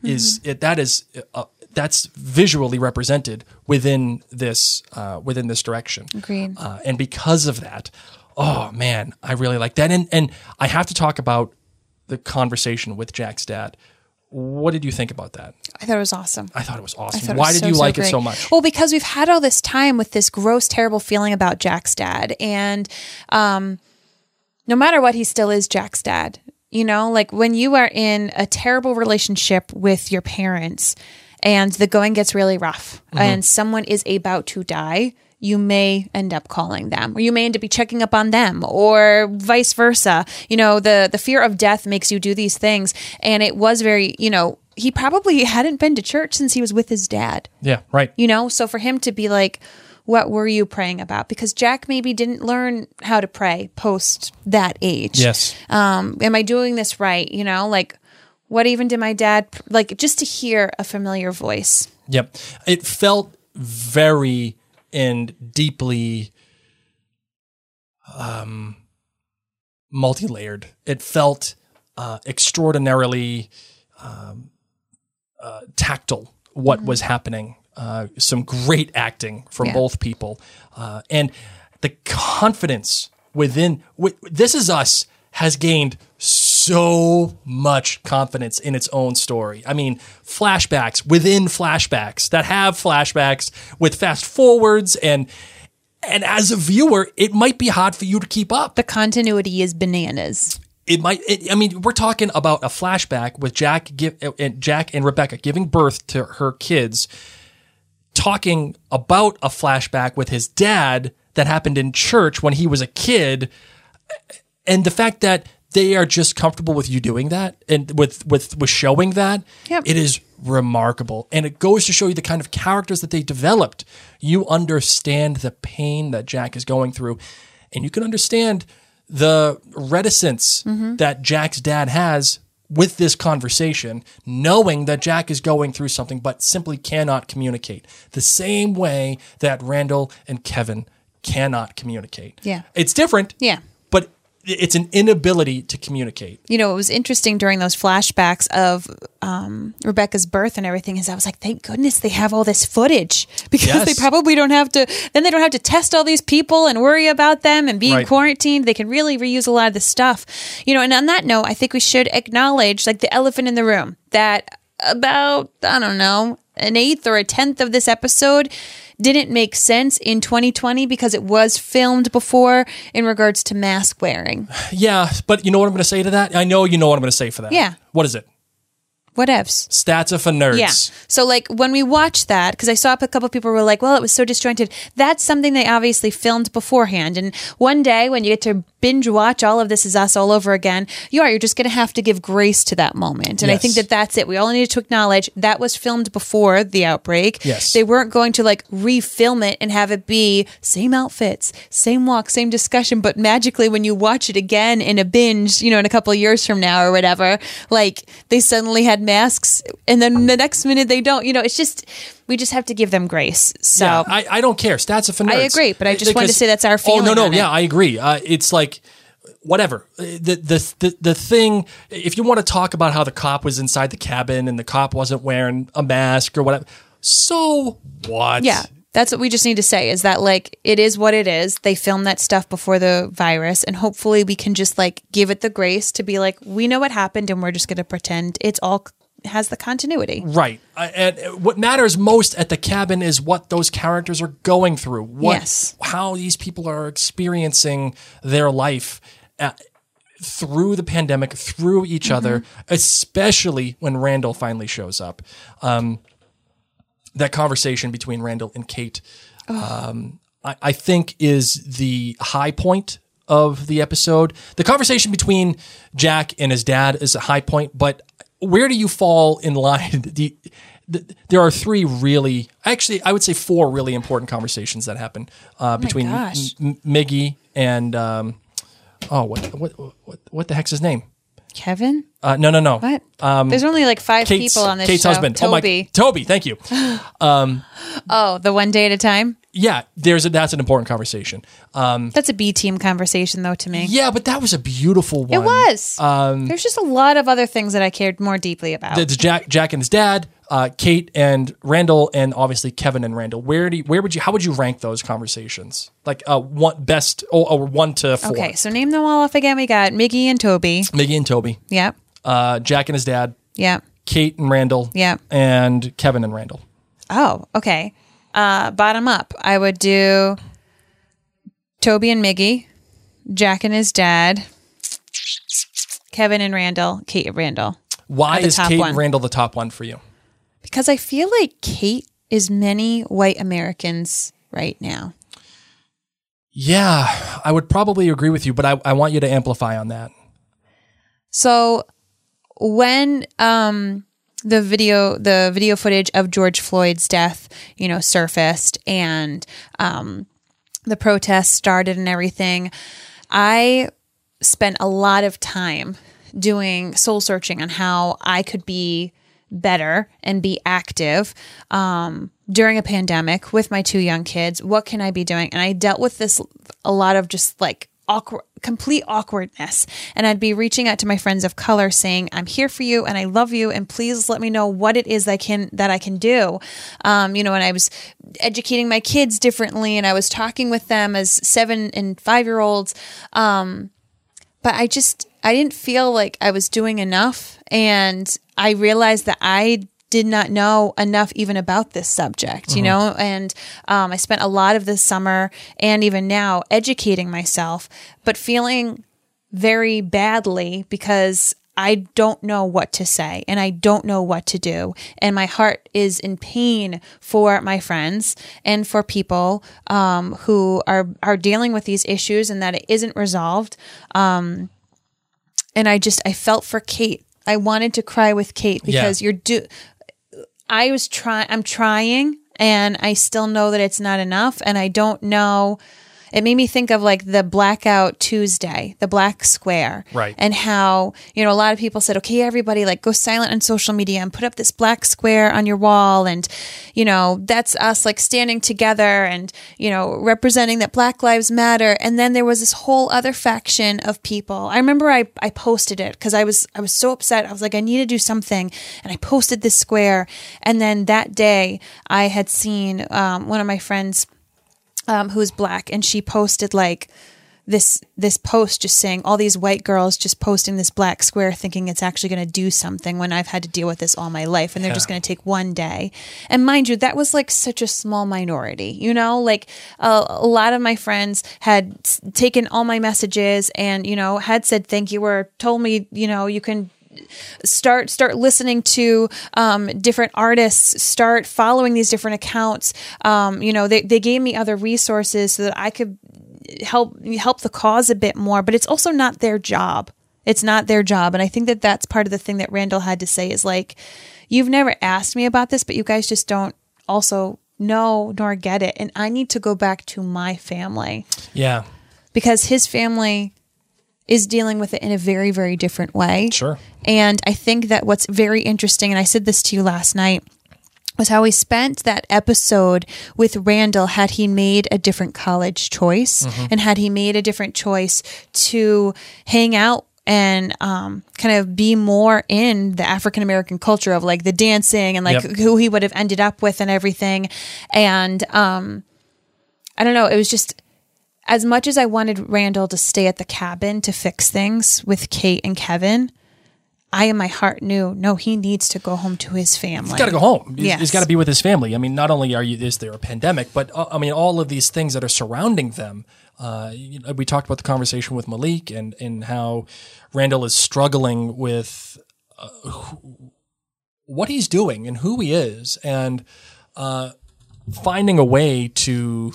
that's visually represented within this direction. Agreed. And because of that, oh man, I really like that. And I have to talk about the conversation with Jack's dad. What did you think about that? I thought it was awesome. I thought it was awesome. Why did you like it so much? Well, because we've had all this time with this gross, terrible feeling about Jack's dad. And no matter what, he still is Jack's dad. You know, like when you are in a terrible relationship with your parents and the going gets really rough and someone is about to die, you may end up calling them, or you may end up checking up on them, or vice versa. You know, the fear of death makes you do these things. And it was very, he probably hadn't been to church since he was with his dad. Yeah, right. So for him to be like, what were you praying about? Because Jack maybe didn't learn how to pray post that age. Yes. Am I doing this right? Like what even did my dad, like just to hear a familiar voice. Yep. It felt very and deeply multi-layered. It felt extraordinarily tactile what was happening. Some great acting from both people. And the confidence within This Is Us has gained so much confidence in its own story. I mean, flashbacks within flashbacks that have flashbacks with fast forwards and as a viewer, it might be hard for you to keep up. The continuity is bananas. We're talking about a flashback with Jack and Rebecca giving birth to her kids, talking about a flashback with his dad that happened in church when he was a kid. And the fact that they are just comfortable with you doing that and with showing that, it is remarkable. And it goes to show you the kind of characters that they developed. You understand the pain that Jack is going through, and you can understand the reticence that Jack's dad has with this conversation, knowing that Jack is going through something but simply cannot communicate. The same way that Randall and Kevin cannot communicate. Yeah. It's different. Yeah. But it's an inability to communicate. It was interesting during those flashbacks of Rebecca's birth and everything is I was like, thank goodness they have all this footage because they probably don't have to test all these people and worry about them and being quarantined. They can really reuse a lot of the stuff, and on that note, I think we should acknowledge like the elephant in the room that about, I don't know, an eighth or a tenth of this episode didn't make sense in 2020 because it was filmed before in regards to mask wearing. Yeah, but you know what I'm going to say to that? I know you know what I'm going to say for that. Yeah. What is it? Whatevs. Stats are for nerds. Yeah. So like when we watched that, because I saw a couple of people were like, well, it was so disjointed. That's something they obviously filmed beforehand. And one day when you get to binge watch all of This Is Us all over again, you're just going to have to give grace to that moment. And I think that that's it. We all needed to acknowledge that was filmed before the outbreak. Yes. They weren't going to like refilm it and have it be same outfits, same walk, same discussion. But magically when you watch it again in a binge, in a couple of years from now or whatever, like they suddenly had masks and then the next minute they don't. It's just, we just have to give them grace. So yeah, I don't care. Stats are for nerds. I agree, but I just wanted to say that's our feeling. Oh no, on it. yeah, I agree. It's like whatever. The thing. If you want to talk about how the cop was inside the cabin and the cop wasn't wearing a mask or whatever, so what? Yeah. That's what we just need to say is that like it is what it is. They filmed that stuff before the virus and hopefully we can just like give it the grace to be like, we know what happened and we're just going to pretend it's all has the continuity. Right. And what matters most at the cabin is what those characters are going through. How these people are experiencing their life through the pandemic, through each other, especially when Randall finally shows up. That conversation between Randall and Kate, I think is the high point of the episode. The conversation between Jack and his dad is a high point, but where do you fall in line? There are three really, actually, I would say four really important conversations that happen between Miggy and what the heck's his name? Kevin? No. What? There's only like five people on this Kate's show. husband. Toby. Toby, thank you. The one day at a time? Yeah, that's an important conversation. That's a B-team conversation though to me. Yeah, but that was a beautiful one. It was. There's just a lot of other things that I cared more deeply about. It's Jack and his dad, Kate and Randall, and obviously Kevin and Randall. How would you rank those conversations? Like best or 1 to 4. Okay, so name them all off again. We got Miggy and Toby. Yep. Jack and his dad. Yep. Kate and Randall. Yep. And Kevin and Randall. Oh, okay. Bottom up, I would do Toby and Miggy, Jack and his dad, Kevin and Randall, Kate and Randall. Why is Kate and Randall the top one for you? Because I feel like Kate is many white Americans right now. Yeah, I would probably agree with you, but I want you to amplify on that. So when the video footage of George Floyd's death, surfaced and the protests started and everything, I spent a lot of time doing soul searching on how I could be better and be active during a pandemic with my 2 young kids. What can I be doing? And I dealt with this a lot of just like complete awkwardness. And I'd be reaching out to my friends of color saying, I'm here for you and I love you. And please let me know what it is that I can do. And I was educating my kids differently and I was talking with them as 7 and 5-year-olds. But I didn't feel like I was doing enough. And I realized that I did not know enough even about this subject, and I spent a lot of this summer and even now educating myself, but feeling very badly because I don't know what to say and I don't know what to do. And my heart is in pain for my friends and for people who are dealing with these issues and that it isn't resolved. And I felt for Kate. I wanted to cry with Kate because I'm trying and I still know that it's not enough. And I don't know. It made me think of like the Blackout Tuesday, the Black Square. Right. And how, a lot of people said, okay, everybody like go silent on social media and put up this black square on your wall. And, that's us like standing together and, representing that Black Lives Matter. And then there was this whole other faction of people. I remember I posted it because I was so upset. I was like, I need to do something. And I posted this square. And then that day I had seen one of my friends who's Black, and she posted like this post just saying all these white girls just posting this black square thinking it's actually going to do something when I've had to deal with this all my life, and they're just going to take one day. And mind you, that was like such a small minority, you know, like a lot of my friends had taken all my messages and, you know, had said thank you or told me, you know, you can start listening to different artists, start following these different accounts. You know, they gave me other resources so that I could help the cause a bit more, but it's also not their job. It's not their job. And I think that that's part of the thing that Randall had to say is like, you've never asked me about this, but you guys just don't also know nor get it. And I need to go back to my family. Yeah. Because his family is dealing with it in a very, very different way. Sure. And I think that what's very interesting, and I said this to you last night, was how we spent that episode with Randall had he made a different college choice and had he made a different choice to hang out and kind of be more in the African-American culture of like the dancing and like who he would have ended up with and everything. And I don't know, it was just, as much as I wanted Randall to stay at the cabin to fix things with Kate and Kevin, I in my heart knew, no, he needs to go home to his family. He's got to go home. Yes. He's got to be with his family. I mean, not only is there a pandemic, but I mean, all of these things that are surrounding them. We talked about the conversation with Malik and how Randall is struggling with what he's doing and who he is, and finding a way to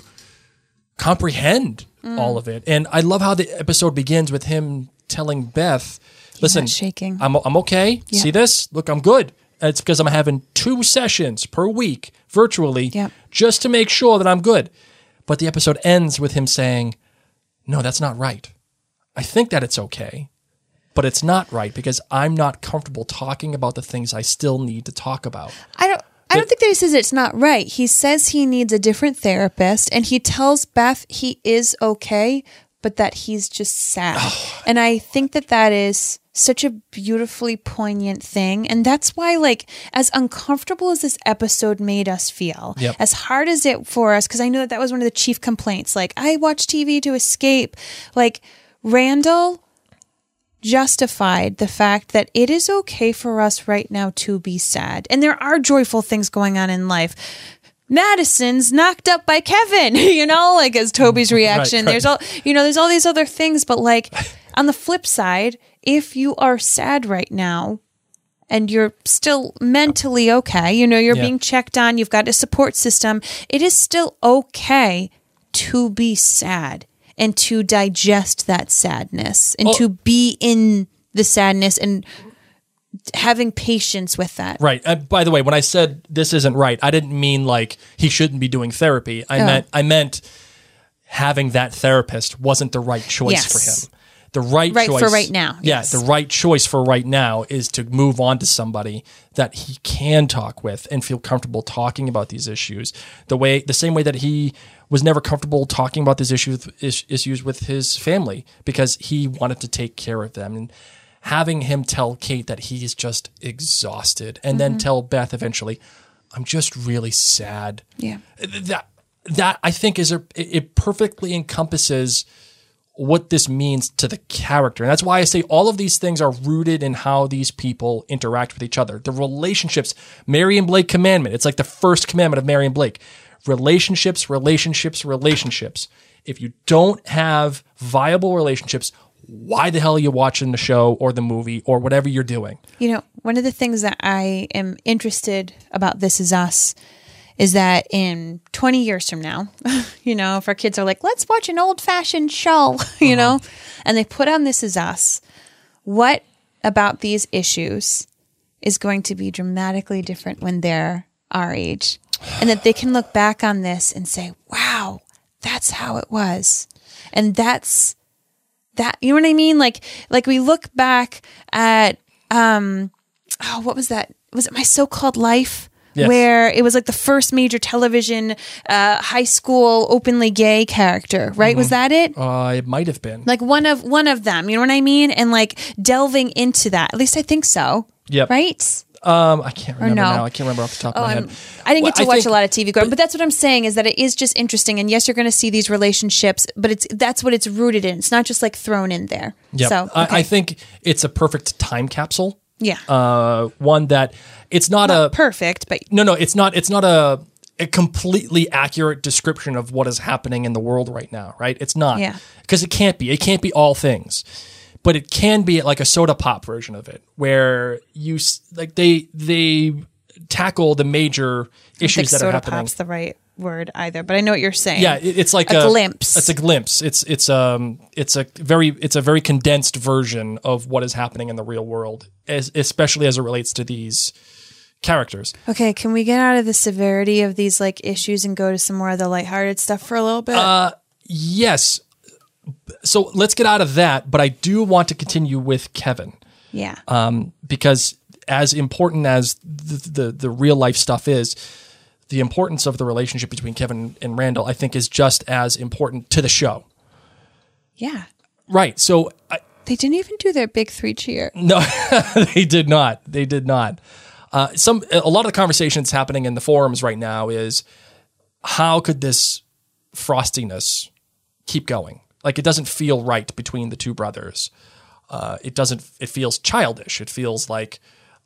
comprehend all of it. And I love how the episode begins with him telling Beth, listen, shaking. I'm okay. Yeah. See this? Look, I'm good. It's because I'm having 2 sessions per week virtually just to make sure that I'm good. But the episode ends with him saying, no, that's not right. I think that it's okay, but it's not right because I'm not comfortable talking about the things I still need to talk about. I don't think that he says it's not right. He says he needs a different therapist, and he tells Beth he is okay, but that he's just sad. And I think that that is such a beautifully poignant thing. And that's why, like, as uncomfortable as this episode made us feel, as hard as it for us, because I know that was one of the chief complaints. Like, I watch TV to escape. Like, Randall justified the fact that it is okay for us right now to be sad. And there are joyful things going on in life. Madison's knocked up by Kevin, you know, like as Toby's reaction. Right. There's all these other things, but like on the flip side, if you are sad right now and you're still mentally okay, you know, you're being checked on, you've got a support system, it is still okay to be sad and to digest that sadness and to be in the sadness and having patience with that. Right. By the way, when I said this isn't right, I didn't mean like he shouldn't be doing therapy. I meant having that therapist wasn't the right choice for him. The right choice for right now. Yeah, the right choice for right now is to move on to somebody that he can talk with and feel comfortable talking about these issues. The same way that he was never comfortable talking about these issues with his family because he wanted to take care of them. And having him tell Kate that he's just exhausted and then tell Beth eventually, I'm just really sad. Yeah. That I think it perfectly encompasses what this means to the character. And that's why I say all of these things are rooted in how these people interact with each other. The relationships, Mary and Blake commandment. It's like the first commandment of Mary and Blake. Relationships, relationships, relationships. If you don't have viable relationships, why the hell are you watching the show or the movie or whatever you're doing? You know, one of the things that I am interested about This Is Us is that in 20 years from now, you know, if our kids are like, let's watch an old-fashioned show, you know, and they put on This Is Us, what about these issues is going to be dramatically different when they're our age? And that they can look back on this and say, wow, that's how it was. And that's that, you know what I mean? Like we look back at, what was that? Was it My So-Called Life? Yes. Where it was like the first major television, high school, openly gay character, right? Was that it? It might have been. Like one of them, you know what I mean? And like delving into that, at least I think so. Yep. Right? I can't remember no? now. I can't remember off the top of my head. I didn't get to Well, watch a lot of TV growing, but that's what I'm saying is that it is just interesting. And yes, you're going to see these relationships, but that's what it's rooted in. It's not just like thrown in there. Yeah, So I think it's a perfect time capsule. yeah, One that it's not a perfect, but no, it's not a completely accurate description of what is happening in the world right now, right? It's not. Yeah. Because it can't be. It can't be all things. But it can be like a soda pop version of it, where you like they tackle the major issues that are soda happening. pop's the right word either, but I know what you're saying. Yeah, it's like a glimpse. It's a glimpse. It's a very condensed version of what is happening in the real world, especially as it relates to these characters. Okay, can we get out of the severity of these like issues and go to some more of the lighthearted stuff for a little bit? Yes. So let's get out of that, but I do want to continue with Kevin. yeah. Because as important as the real life stuff is, the importance of the relationship between Kevin and Randall, I think, is just as important to the show. Yeah. Right. So They didn't even do their big 3 cheer. no, they did not. They did not. A lot of the conversations happening in the forums right now is how could this frostiness keep going? Like, it doesn't feel right between the two brothers. It feels childish. It feels like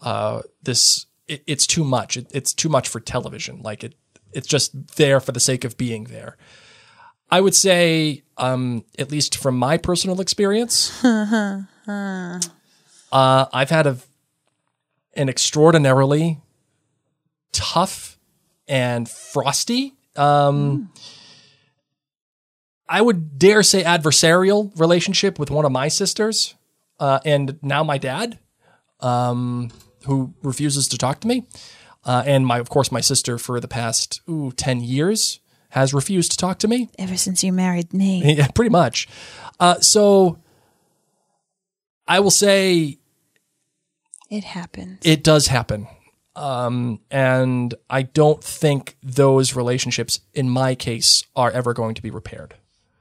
it's too much. It's too much for television. Like it's just there for the sake of being there. I would say, at least from my personal experience, I've had an extraordinarily tough and frosty, I would dare say adversarial relationship with one of my sisters, and now my dad, who refuses to talk to me. And of course, my sister for the past 10 years has refused to talk to me. Ever since you married me. Yeah, pretty much. So I will say It happens. it does happen. And I don't think those relationships, in my case, are ever going to be repaired.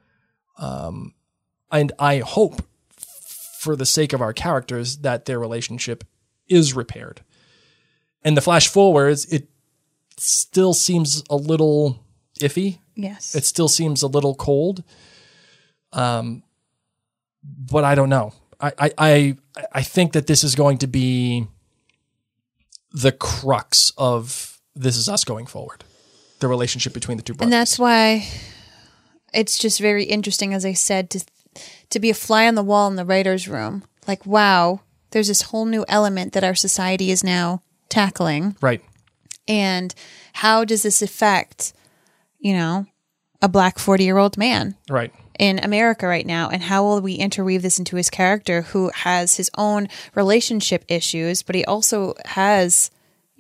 And I hope, for the sake of our characters, that their relationship is repaired. And the flash forwards, it still seems a little iffy. Yes. It still seems a little cold. But I don't know. I think that this is going to be the crux of This Is Us going forward. The relationship between the two brothers. And that's why it's just very interesting, as I said, to be a fly on the wall in the writer's room. Like, wow, there's this whole new element that our society is now tackling. Right. And how does this affect, a black 40-year-old man Right. in America right now? And how will we interweave this into his character, who has his own relationship issues, but he also has,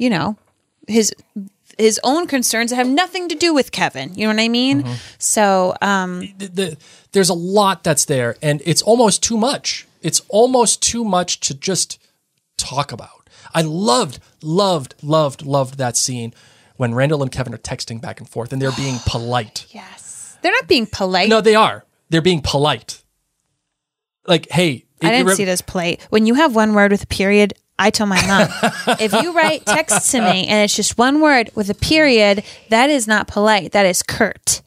his own concerns that have nothing to do with Kevin. You know what I mean? Mm-hmm. So there's a lot that's there, and it's almost too much. It's almost too much to just talk about. I loved that scene when Randall and Kevin are texting back and forth, and they're being polite. yes. They're not being polite. No, they are. They're being polite. Like, hey. I didn't see it as polite. When you have one word with a period, I tell my mom, if you write text to me and it's just one word with a period, that is not polite. That is curt.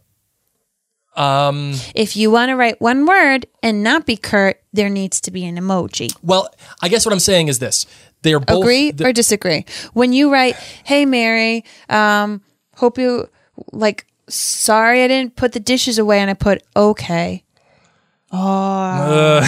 If you want to write one word and not be curt, there needs to be an emoji. Well, I guess what I'm saying is this. They're both... Agree or disagree? When you write, hey, Mary, hope you, sorry I didn't put the dishes away, and I put, okay. Oh.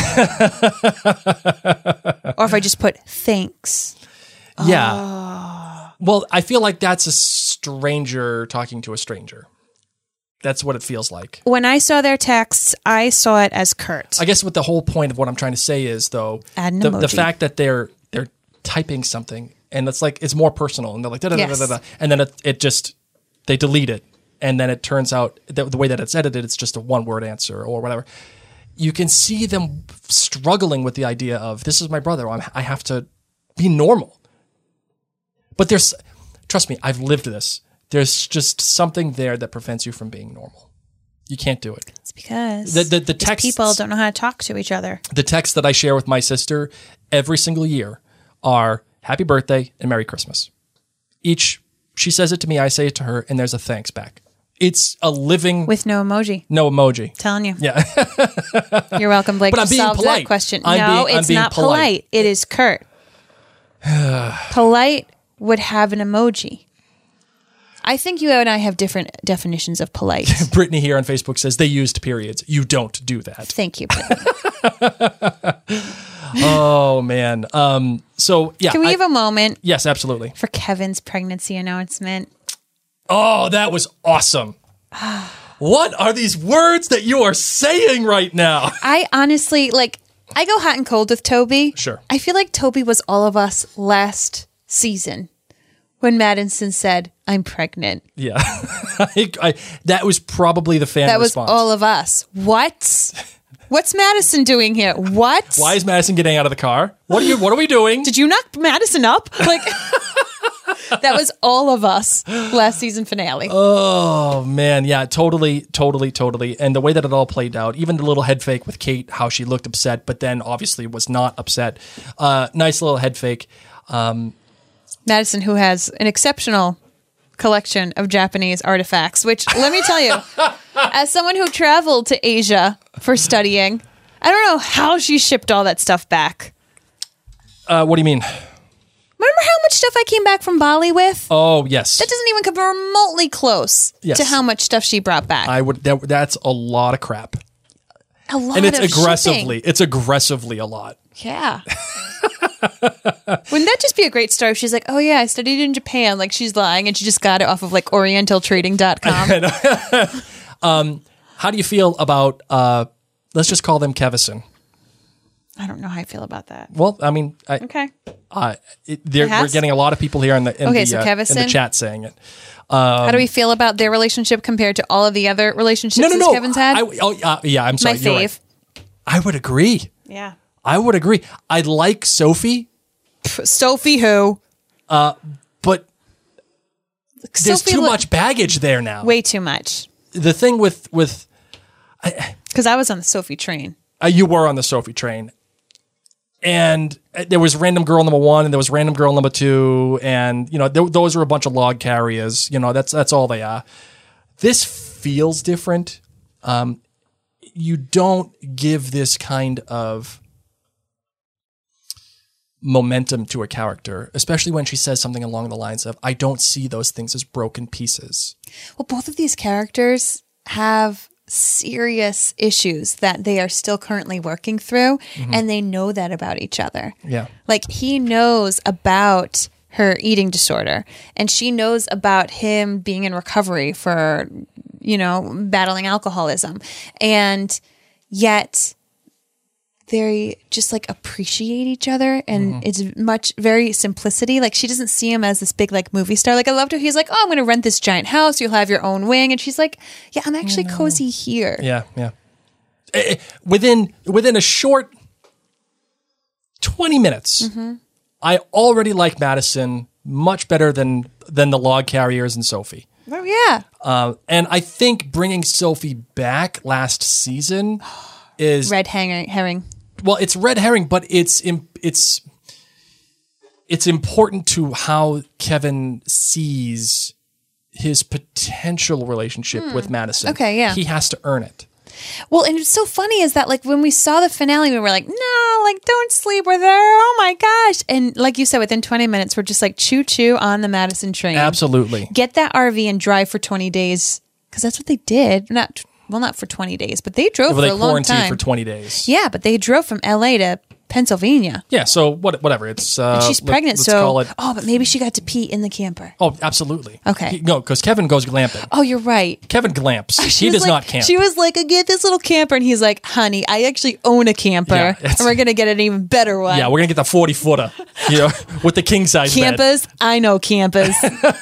Or if I just put, thanks. Yeah. Well, I feel like that's a stranger talking to a stranger. That's what it feels like. When I saw their texts, I saw it as curt. I guess what the whole point of what I'm trying to say is, though, Add an the emoji. fact that they're typing something and it's more personal, and they're like da-da-da-da-da-da, and then it just, they delete it, and then it turns out that the way that it's edited, it's just a one-word answer or whatever. You can see them struggling with the idea of, this is my brother, I have to be normal. But trust me, I've lived this. There's just something there that prevents you from being normal. You can't do it. It's because the these texts, people don't know how to talk to each other. The texts that I share with my sister every single year are, Happy birthday and Merry Christmas. Each, she says it to me, I say it to her, and there's a thanks back. It's a living... With no emoji. No emoji. Telling you. Yeah. You're welcome, Blake. But I'm to being solve polite. that question. I'm It's being not polite. It is curt. Polite would have an emoji. I think you and I have different definitions of polite. Brittany here on Facebook says they used periods. You don't do that. Thank you, Brittany. Oh, man. So, yeah. Can we have a moment Yes, absolutely. for Kevin's pregnancy announcement? Oh, that was awesome. What are these words that you are saying right now? I honestly, I go hot and cold with Toby. Sure. I feel like Toby was all of us last season when Madison said, I'm pregnant. Yeah. That was probably the fan That was response. all of us. What? What's Madison doing here? What? Why is Madison getting out of the car? What are we doing? Did you knock Madison up? That was all of us last season finale. Oh, man. Yeah, totally. And the way that it all played out, even the little head fake with Kate, how she looked upset, but then obviously was not upset. Nice little head fake. Madison, who has an exceptional collection of Japanese artifacts, which, let me tell you, as someone who traveled to Asia for studying, I don't know how she shipped all that stuff back. What do you mean? Remember how much stuff I came back from Bali with? Oh, yes. That doesn't even come remotely close Yes. to how much stuff she brought back. That's a lot of crap. A lot And it's of aggressively. shipping. It's aggressively a lot. Yeah. Wouldn't that just be a great story if she's like, oh yeah, I studied in Japan, like she's lying and she just got it off of like orientaltrading.com. How do you feel about, let's just call them Kevison? I don't know how I feel about that. Well, I mean, Okay. we're Perhaps? getting a lot of people here in the Kevison? chat saying it. How do we feel about their relationship compared to all of the other relationships No. Kevin's had? Yeah, I'm sorry. My you're fave. right. I would agree. Yeah. I would agree. I like Sophie, Sophie who? but there's Sophie too much baggage there now. Way too much. The thing with Because I was on the Sophie train. You were on the Sophie train. And there was random girl number 1 and there was random girl number 2. And, those are a bunch of log carriers. That's all they are. This feels different. You don't give this kind of momentum to a character, especially when she says something along the lines of, I don't see those things as broken pieces. Well, both of these characters have serious issues that they are still currently working through, and they know that about each other. Yeah. Like, he knows about her eating disorder, and she knows about him being in recovery for, battling alcoholism. And yet they just like appreciate each other, and it's very simplicity. Like, she doesn't see him as this big like movie star. Like, I loved how he's like, oh, I'm going to rent this giant house. You'll have your own wing. And she's like, yeah, I'm actually cozy here. Yeah. Within a short 20 minutes, I already like Madison much better than the log carriers and Sophie. Oh, yeah. And I think bringing Sophie back last season is Red herring. Well, it's red herring, but it's important to how Kevin sees his potential relationship with Madison. Okay, yeah. He has to earn it. Well, and it's so funny is that like when we saw the finale, we were like, no, like don't sleep with her. Oh my gosh. And like you said, within 20 minutes, we're just like choo-choo on the Madison train. Absolutely. Get that RV and drive for 20 days. Because that's what they did. Not for 20 days, but they drove for a long quarantined time. for 20 days. Yeah, but they drove from LA to Pennsylvania. Yeah, so whatever. It's And she's pregnant, let's so call it. but maybe she got to pee in the camper. Oh, absolutely. Okay. No, because Kevin goes glamping. Oh, you're right. Kevin glamps. She He was does like- not camp. She was like, I get this little camper, and he's like, honey, I actually own a camper, Yeah, and we're gonna get an even better one. Yeah, we're gonna get the 40-footer, with the king size bed. campers. I know campers.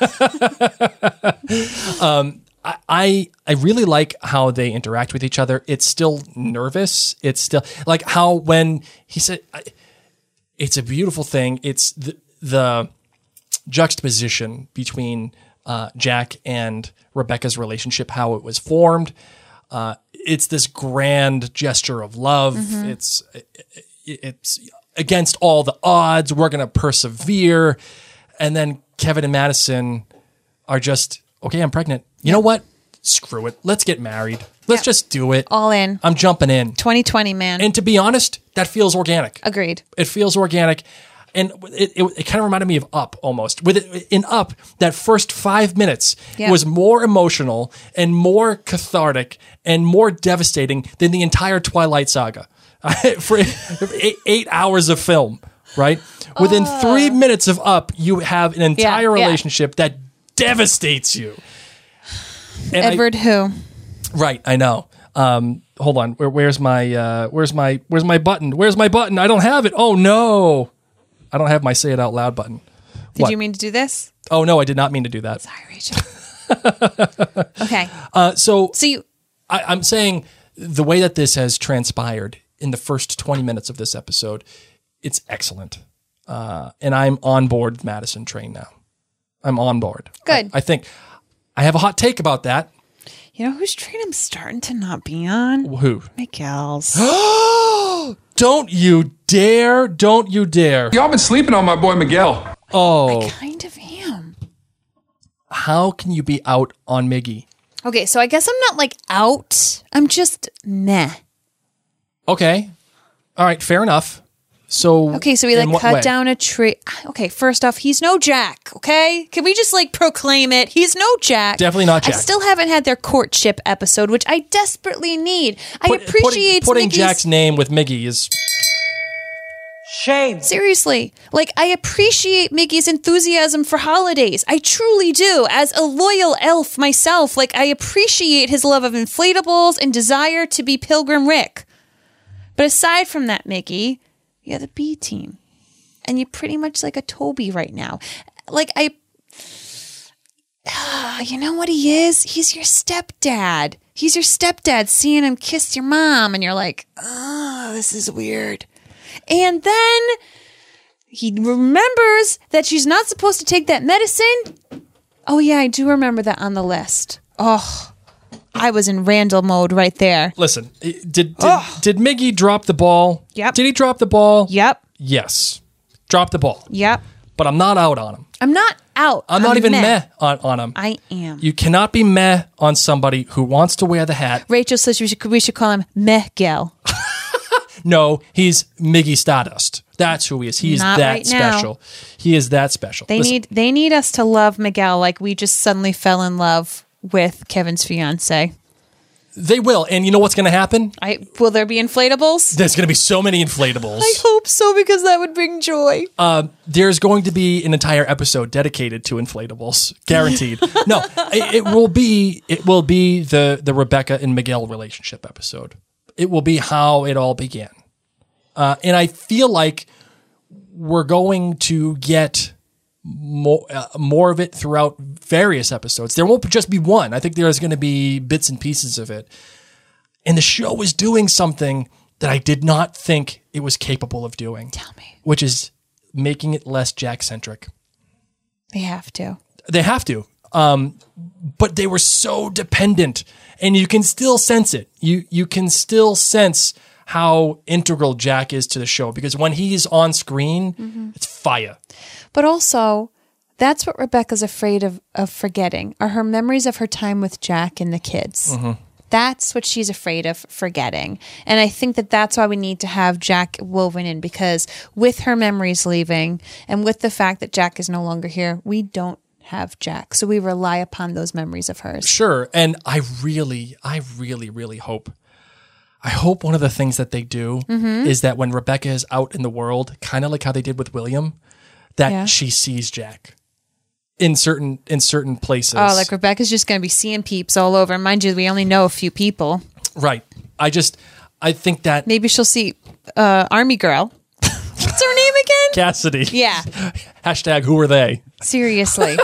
I really like how they interact with each other. It's still nervous. It's still like how when he said, it's a beautiful thing. It's the juxtaposition between Jack and Rebecca's relationship, how it was formed. It's this grand gesture of love. It's against all the odds. We're going to persevere. And then Kevin and Madison are just, okay, I'm pregnant. You know what? Screw it. Let's get married. Let's just do it. All in. I'm jumping in. 2020, man. And to be honest, that feels organic. Agreed. It feels organic. And it kind of reminded me of Up almost. In Up, that first 5 minutes was more emotional and more cathartic and more devastating than the entire Twilight saga. For 8 hours of film, right? Within 3 minutes of Up, you have an entire relationship that devastates you. And Edward who? Right, I know. Hold on. Where's my button? Where's my button? I don't have it. Oh no. I don't have my say it out loud button. Did you mean to do this? Oh no, I did not mean to do that. Sorry, Rachel. Okay. So you I'm saying the way that this has transpired in the first 20 minutes of this episode, it's excellent. And I'm on board Madison train now. I'm on board. Good. I think I have a hot take about that. You know whose train I'm starting to not be on? Who? Miguel's. Don't you dare. Don't you dare. Y'all been sleeping on my boy Miguel. Oh. I kind of am. How can you be out on Miggy? Okay, so I guess I'm not like out. I'm just meh. Okay. All right, fair enough. So Okay, so we in like what cut way? down a tree. Okay, first off, he's no Jack, okay? Can we just like proclaim it? He's no Jack. Definitely not Jack. I still haven't had their courtship episode, which I desperately need. I appreciate putting Mickey's- Jack's name with Miggy is Shame. Seriously, like I appreciate Mickey's enthusiasm for holidays. I truly do. As a loyal elf myself, like I appreciate his love of inflatables and desire to be Pilgrim Rick. But aside from that, Mickey, you're the B team. And you're pretty much like a Toby right now. Like you know what he is? He's your stepdad. He's your stepdad seeing him kiss your mom and you're like, oh, this is weird. And then he remembers that she's not supposed to take that medicine. Oh, yeah, I do remember that on the list. Oh, I was in Randall mode right there. Listen, did Miggy drop the ball? Yep. Did he drop the ball? Yep. Yes. Drop the ball. Yep. But I'm not out on him. I'm not out. I'm not even meh on him. I am. You cannot be meh on somebody who wants to wear the hat. Rachel says we should call him Miguel. No, he's Miggy Stardust. That's who he is. He is Not that right now. special. He is that special. Listen, They need us to love Miguel like we just suddenly fell in love with Kevin's fiance. they will. And you know what's going to happen? Will there be inflatables? There's going to be so many inflatables. I hope so, because that would bring joy. There's going to be an entire episode dedicated to inflatables, guaranteed. No, it will be the Rebecca and Miguel relationship episode. It will be how it all began, and I feel like we're going to get more of it throughout various episodes. There won't just be one. I think there's going to be bits and pieces of it, and the show is doing something that I did not think it was capable of doing. Tell me. Which is making it less Jack-centric. They have to. They have to. But they were so dependent, and you can still sense it. You can still sense how integral Jack is to the show, because when he's on screen, it's fire. But also, that's what Rebecca's afraid of forgetting, are her memories of her time with Jack and the kids. That's what she's afraid of forgetting. And I think that that's why we need to have Jack woven in, because with her memories leaving and with the fact that Jack is no longer here, we don't have Jack. So we rely upon those memories of hers. Sure. And I really hope. I hope one of the things that they do is that when Rebecca is out in the world, kind of like how they did with William, that she sees Jack in certain places. Oh, like Rebecca's just going to be seeing peeps all over. Mind you, we only know a few people. Right. I think that Maybe she'll see Army Girl. What's her name again? Cassidy. Yeah. Hashtag who are they? Seriously.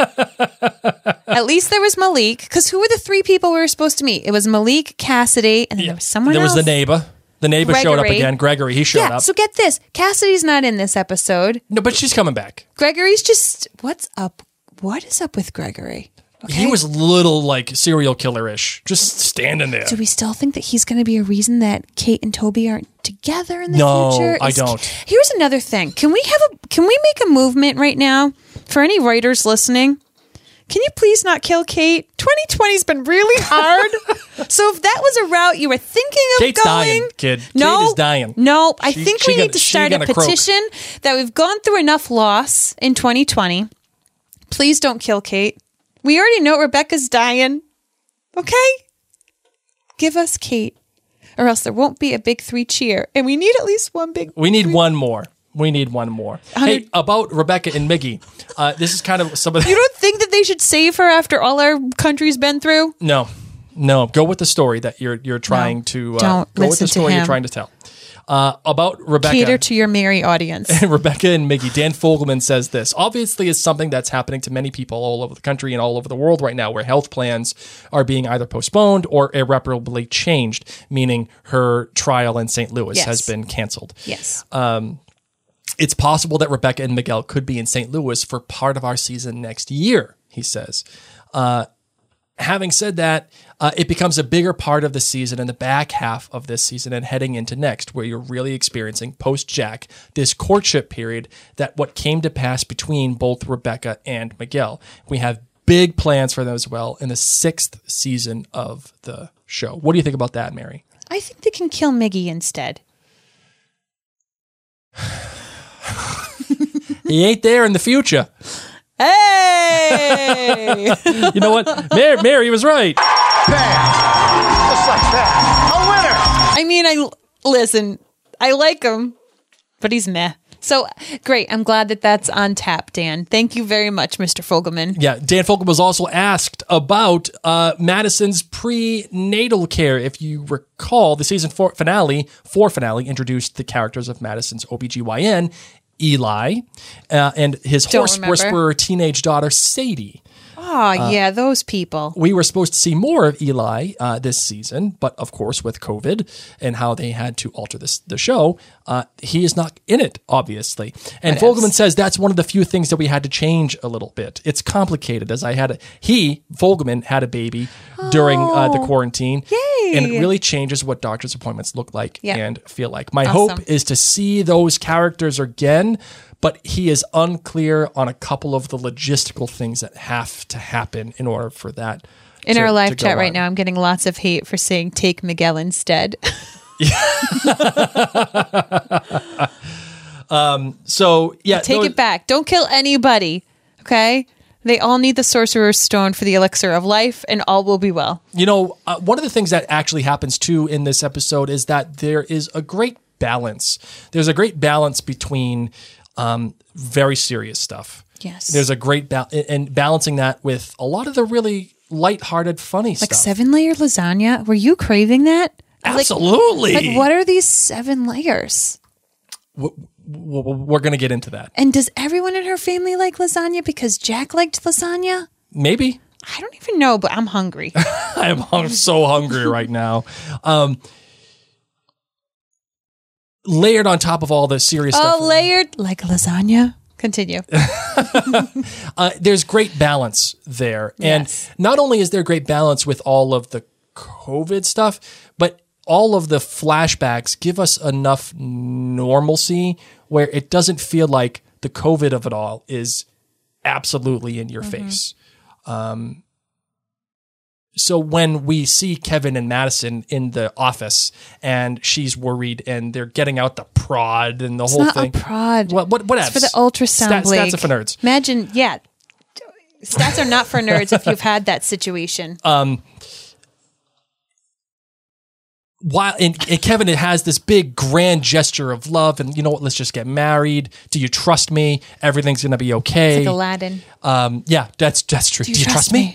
At least there was Malik, because who were the three people we were supposed to meet? It was Malik, Cassidy, and then there was someone There else. was the neighbor. The neighbor showed up Gregory. again. Gregory, he showed Yeah, up. so get this. Cassidy's not in this episode. No, but she's coming back. Gregory's just, what's up? What is up with Gregory? Okay? He was a little like serial killer-ish, just standing there. Do we still think that he's going to be a reason that Kate and Toby aren't together in the No, future? I don't. Here's another thing. Can we make a movement right now for any writers listening? Can you please not kill Kate? 2020's been really hard. So if that was a route you were thinking of Kate's going, dying, kid. No, Kate is dying. No, I She- think she we gonna- need to she start a gonna croak. petition that we've gone through enough loss in 2020. Please don't kill Kate. We already know Rebecca's dying. Okay? Give us Kate, or else there won't be a big 3 cheer. And we need at least one big. We need one more. Hey, about Rebecca and Miggy. This is kind of some of the... You don't think that they should save her after all our country's been through? No. Go with the story that you're trying to... don't go with listen the to story you're him. trying to tell. About Rebecca... Cater to your merry audience. Rebecca and Miggy, Dan Fogelman says this. Obviously, it's something that's happening to many people all over the country and all over the world right now, where health plans are being either postponed or irreparably changed, meaning her trial in St. Louis Yes. has been canceled. Yes. It's possible that Rebecca and Miguel could be in St. Louis for part of our season next year, he says. Having said that, it becomes a bigger part of the season in the back half of this season and heading into next, where you're really experiencing post-Jack, this courtship period that what came to pass between both Rebecca and Miguel. We have big plans for them as well in the 6th season of the show. What do you think about that, Mary? I think they can kill Miggy instead. He ain't there in the future. Hey! You know what? Mary was right. Just like that. A winner! I mean, listen, I like him, but he's meh. So, great. I'm glad that that's on tap, Dan. Thank you very much, Mr. Fogelman. Yeah, Dan Fogelman was also asked about Madison's prenatal care. If you recall, the season 4 finale introduced the characters of Madison's OBGYN, Eli, and his horse remember. whisperer teenage daughter, Sadie. Oh, yeah, those people. We were supposed to see more of Eli this season, but of course with COVID and how they had to alter the show, he is not in it, obviously. And Fogelman says that's one of the few things that we had to change a little bit. It's complicated, as Fogelman had a baby during the quarantine. Yay! And it really changes what doctor's appointments look like Yeah. and feel like. My Awesome. hope is to see those characters again, but he is unclear on a couple of the logistical things that have to happen in order for that. In our live to go chat right on. now, I'm getting lots of hate for saying take Miguel instead. So yeah, Take it back. Don't kill anybody. Okay? They all need the Sorcerer's Stone for the elixir of life, and all will be well. You know, one of the things that actually happens too in this episode is that there is a great balance. There's a great balance between very serious stuff. Yes. There's a great and balancing that with a lot of the really lighthearted, funny Like stuff. 7-layer lasagna? Were you craving that? Absolutely. Like, what are these 7 layers? We're going to get into that. And does everyone in her family like lasagna because Jack liked lasagna? Maybe. I don't even know, but I'm hungry. I'm so hungry right now. Layered on top of all the serious stuff. Oh, layered like lasagna. Continue. There's great balance there. Yes. And not only is there great balance with all of the COVID stuff, but all of the flashbacks give us enough normalcy where it doesn't feel like the COVID of it all is absolutely in your face. So when we see Kevin and Madison in the office and she's worried and they're getting out the prod and the whole Not thing. a prod. What It's for the ultrasound, Blake. Stats are for nerds. Imagine, yeah. Stats are not for nerds if you've had that situation. While and Kevin has this big grand gesture of love and you know what, let's just get married. Do you trust me? Everything's gonna be okay. Like Aladdin. Yeah, that's true. Do you trust me?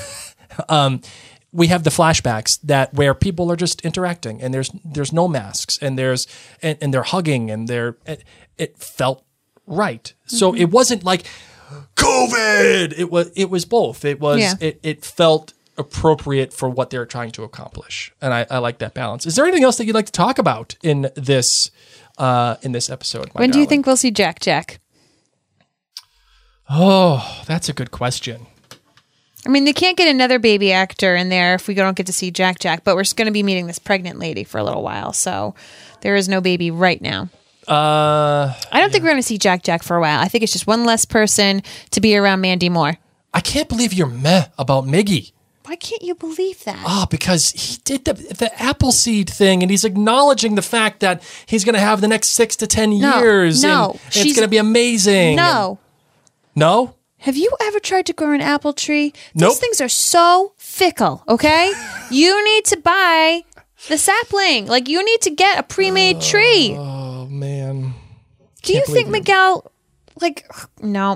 We have the flashbacks that where people are just interacting and there's no masks and and they're hugging and it felt right. So it wasn't like COVID. It was both. It was Yeah. it felt appropriate for what they're trying to accomplish. And I like that balance. Is there anything else that you'd like to talk about in this episode? When do you think we'll see Jack? Oh, that's a good question. I mean, they can't get another baby actor in there if we don't get to see Jack, but we're going to be meeting this pregnant lady for a little while, so there is no baby right now. I don't think we're going to see Jack for a while. I think it's just one less person to be around Mandy Moore. I can't believe you're meh about Miggy. Why can't you believe that? Oh, because he did the Appleseed thing, and he's acknowledging the fact that he's going to have the next 6 to 10 years. No, and it's going to be amazing. No. No? Have you ever tried to grow an apple tree? Nope. These things are so fickle, okay? You need to buy the sapling. Like, you need to get a pre-made tree. Oh, man. Do you think Miguel, like, no.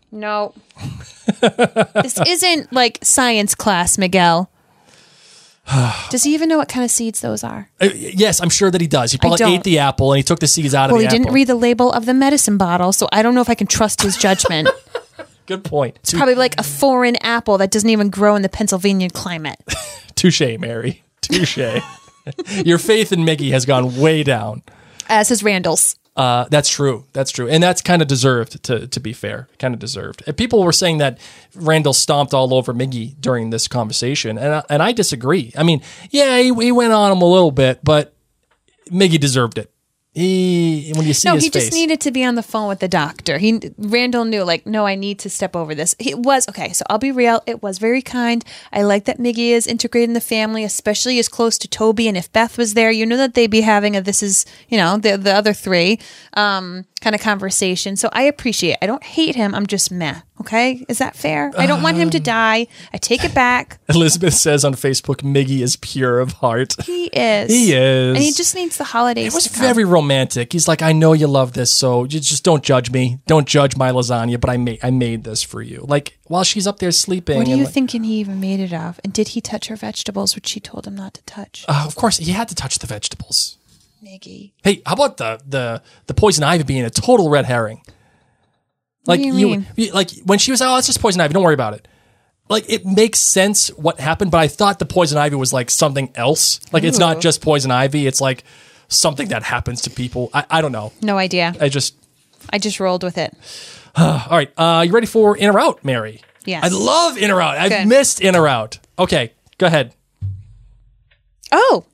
This isn't like science class, Miguel. Does he even know what kind of seeds those are? Yes, I'm sure that he does. He probably ate the apple and he took the seeds out of the apple. Well, he didn't read the label of the medicine bottle, so I don't know if I can trust his judgment. Good point. It's probably like a foreign apple that doesn't even grow in the Pennsylvania climate. Touche, Mary. Touche. Your faith in Miggy has gone way down. As has Randall's. That's true. That's true. And that's kind of deserved, to be fair. Kind of deserved. And people were saying that Randall stomped all over Miggy during this conversation, and I disagree. I mean, yeah, he went on him a little bit, but Miggy deserved it. When you see his face. He just needed to be on the phone with the doctor. Randall knew, like, no, I need to step over this. It was, okay, so I'll be real. It was very kind. I like that Miggy is integrated in the family, especially as close to Toby. And if Beth was there, you know that they'd be having this is, the other three kind of conversation. So I appreciate it. I don't hate him. I'm just meh. Okay? Is that fair? I don't want him to die. I take it back. Elizabeth says on Facebook, Miggy is pure of heart. He is. He is. And he just needs the holidays. It was very romantic. He's like, I know you love this, so you just don't judge me. Don't judge my lasagna, but I made this for you. Like, while she's up there sleeping. What are you thinking he even made it of? And did he touch her vegetables, which she told him not to touch? Of course, he had to touch the vegetables. Miggy. Hey, how about the poison ivy being a total red herring? Like, what do you mean? Like when she was, oh, it's just poison ivy. Don't worry about it. Like, it makes sense what happened, but I thought the poison ivy was like something else. Like, It's not just poison ivy. It's like something that happens to people. I don't know. No idea. I just rolled with it. All right. You ready for In or Out, Mary? Yes. I love In or Out. I've missed In or Out. Okay, go ahead. Oh.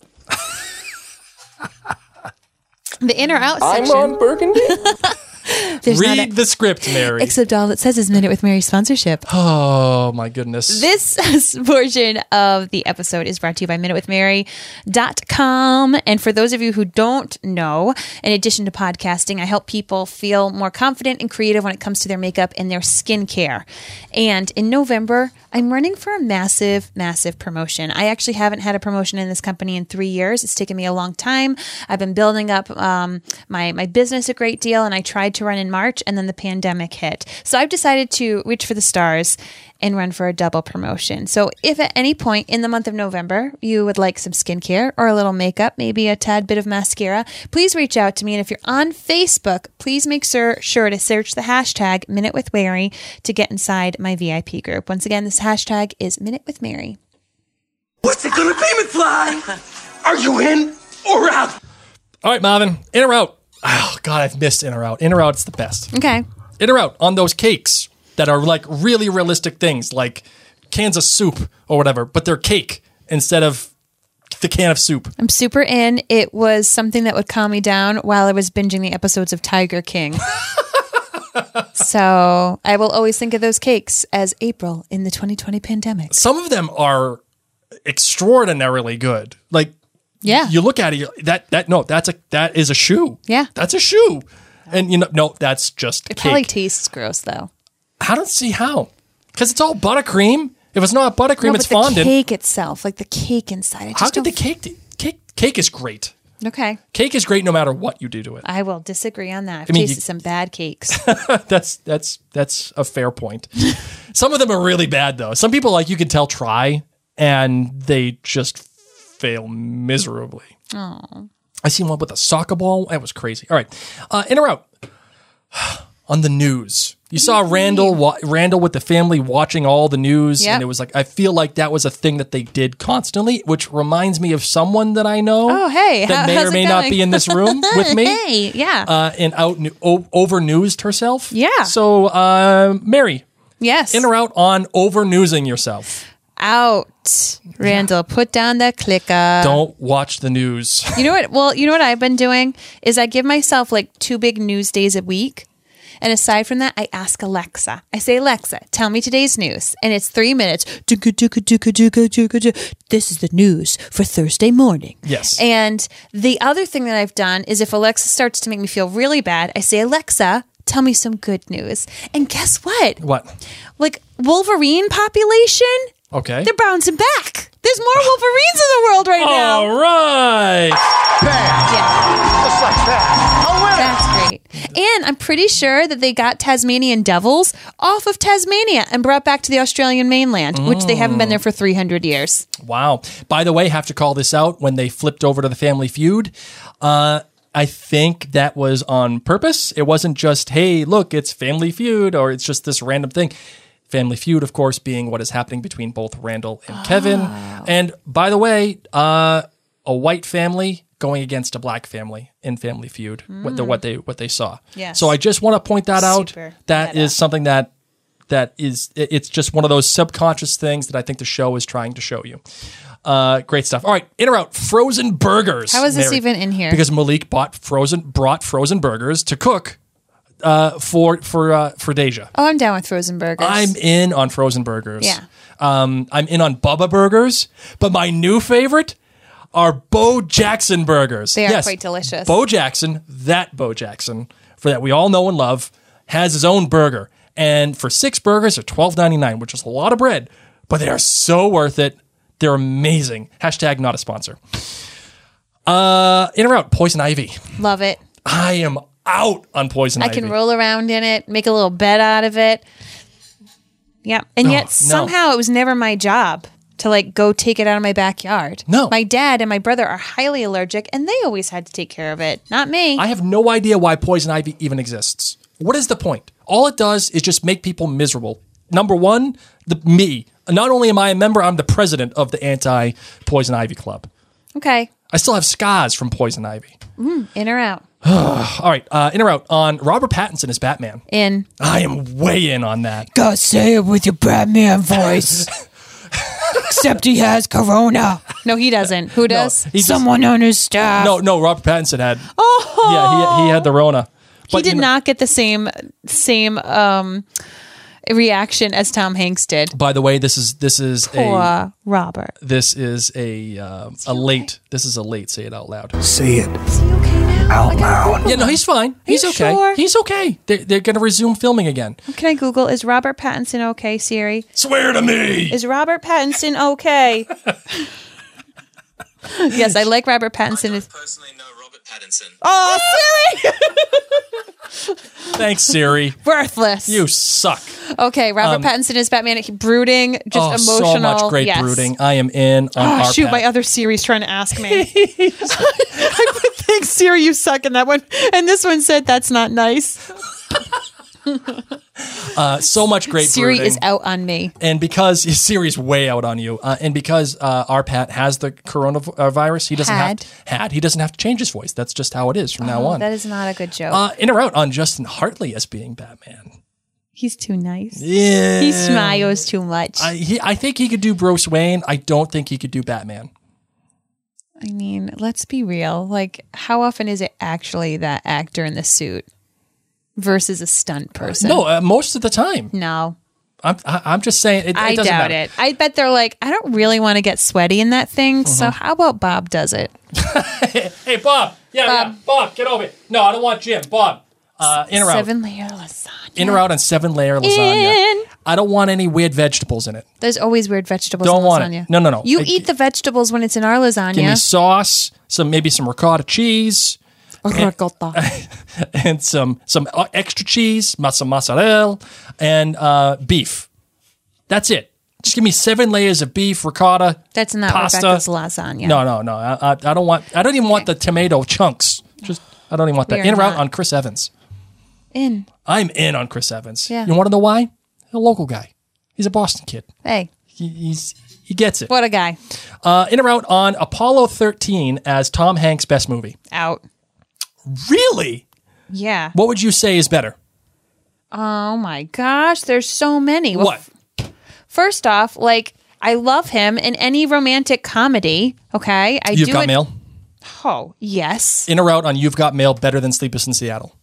The In or Out section. I'm on Burgundy. Read the script, Mary. Except all it says is Minute with Mary sponsorship. Oh, my goodness. This portion of the episode is brought to you by minutewithmary.com. And for those of you who don't know, in addition to podcasting, I help people feel more confident and creative when it comes to their makeup and their skincare. And in November, I'm running for a massive, massive promotion. I actually haven't had a promotion in this company in 3 years. It's taken me a long time. I've been building up my business a great deal, and I tried to run in March, and then the pandemic hit. So I've decided to reach for the stars and run for a double promotion. So if at any point in the month of November you would like some skincare or a little makeup, maybe a tad bit of mascara, please reach out to me. And if you're on Facebook, please make sure to search the hashtag Minute with Mary to get inside my VIP group. Once again, this hashtag is Minute with Mary. What's it gonna be, McFly? Are you in or out? All right, Marvin. In or Out? Oh, God, I've missed In or Out. In or Out, it's the best. Okay. In or Out on those cakes that are like really realistic things, like cans of soup or whatever, but they're cake instead of the can of soup. I'm super in. It was something that would calm me down while I was binging the episodes of Tiger King. So I will always think of those cakes as April in the 2020 pandemic. Some of them are extraordinarily good. Like, yeah, you look at it, that is a shoe. Yeah, that's a shoe. And no, that's just it cake. Probably tastes gross though. I don't see how, because it's all buttercream. If it's not buttercream, it's fondant. The cake itself, like the cake inside. How could the cake is great. Okay, cake is great no matter what you do to it. I will disagree on that. I've tasted some bad cakes. That's a fair point. Some of them are really bad though. Some people, like, you can tell, try and they just fail miserably. Oh, I seen one with a soccer ball. That was crazy. All right, In or Out on the news. You saw Randall with the family watching all the news, and it was like, I feel like that was a thing that they did constantly, which reminds me of someone that I know. Oh, hey, that may or may not be in this room with me. Hey, yeah, and over newsed herself. Yeah. So, Mary, Yes. In or out on over-newsing yourself? Out. Randall, put down that clicker. Don't watch the news. You know what? Well, you know what I've been doing is I give myself like 2 big news days a week. And aside from that, I ask Alexa. I say, Alexa, tell me today's news. And it's 3 minutes. This is the news for Thursday morning. Yes. And the other thing that I've done is if Alexa starts to make me feel really bad, I say, Alexa, tell me some good news. And guess what? What? Like Wolverine population, Okay. they're bouncing back. There's more Wolverines in the world right now. All right. Yeah. Just like that. A winner. That's great. And I'm pretty sure that they got Tasmanian devils off of Tasmania and brought back to the Australian mainland, which they haven't been there for 300 years. Wow. By the way, have to call this out. When they flipped over to the Family Feud, I think that was on purpose. It wasn't just, hey, look, it's Family Feud, or it's just this random thing. Family Feud, of course, being what is happening between both Randall and Kevin. And by the way, a white family going against a black family in Family Feud, what they saw. Yes. So I just want to point that out. Super That meta. is something it's just one of those subconscious things that I think the show is trying to show you. Great stuff. All right, in or out, frozen burgers. How is this Mary. even in here? Because Malik brought frozen burgers to cook for Deja. Oh, I'm down with frozen burgers. I'm in on frozen burgers. Yeah. I'm in on Bubba burgers, but my new favorite are Bo Jackson burgers. They are Yes, quite delicious. Bo Jackson, for that we all know and love, has his own burger. And for 6 burgers are $12.99, which is a lot of bread, but they are so worth it. They're amazing. # not a sponsor. In or out, Poison Ivy. Love it. I am out on Poison Ivy. I can roll around in it, make a little bed out of it. Yeah. And Oh, yet no. somehow it was never my job to like go take it out of my backyard. No. My dad and my brother are highly allergic and they always had to take care of it. Not me. I have no idea why Poison Ivy even exists. What is the point? All it does is just make people miserable. Number one, me. Not only am I a member, I'm the president of the anti-Poison Ivy Club. Okay. I still have scars from Poison Ivy. In or out? All right, in or out on Robert Pattinson as Batman. In. I am way in on that. God, say it with your Batman voice. Except he has corona. No, he doesn't. Who does? He just- Someone on his staff. no, Robert Pattinson had. Oh. Yeah, he had the Rona. He But, did you know, not get the same reaction as Tom Hanks did. By the way, this is Poor Robert. a late. This is a late. Say it out loud. Say it Is he okay now? out loud. Yeah, no, he's fine. He's you okay. sure? He's okay. They're going to resume filming again. Can I Google, is Robert Pattinson okay, Siri? Swear to me. Is Robert Pattinson okay? Yes, I like Robert Pattinson. Personally know Robert Pattinson. Oh, Siri! Thanks, Siri. Worthless. You suck. Okay, Robert Pattinson is Batman. Brooding, just emotional. So much great Yes. brooding. I am in on our Oh, shoot, Pat. my other Siri's trying to ask me. I put, thanks, Siri, you suck in that one. And this one said, that's not nice. So much great Siri brooding. is out on me. And because Siri's way out on you, and because our Pat has the coronavirus, he doesn't he doesn't have to change his voice. That's just how it is from now on. That is not a good joke. In or out on Justin Hartley as being Batman. He's too nice. Yeah, He smiles too much. I think he could do Bruce Wayne. I don't think he could do Batman. I mean, let's be real. Like, how often is it actually that actor in the suit versus a stunt person? No, most of the time. No. I'm just saying. It I doesn't doubt matter. it. I bet they're like, I don't really want to get sweaty in that thing. So how about Bob does it? Hey, Bob. Yeah, Bob, get over here. No, I don't want Jim. Bob. In or out. 7-layer lasagna. In or out on 7-layer lasagna. In. I don't want any weird vegetables in it. There's always weird vegetables Don't in want lasagna. it. No. You eat the vegetables when it's in our lasagna. Give me sauce, maybe some ricotta cheese, Ricotta. and some extra cheese, some mozzarella, and beef. That's it. Just give me 7 layers of beef, ricotta. That's not pasta. Rebecca's lasagna. No. I don't want. I don't even want the tomato chunks. I don't even want that. We are In or out not. on Chris Evans. In. I'm in on Chris Evans. Yeah. You want to know why? A local guy. He's a Boston kid. Hey, He gets it. what a guy. In or out on Apollo 13 as Tom Hanks' best movie. Out. Really? Yeah. What would you say is better? Oh my gosh, there's so many. Well, What? First off, like, I love him in any romantic comedy. Okay, You've Got Mail? Oh, yes. In or out on You've Got Mail better than Sleepless in Seattle?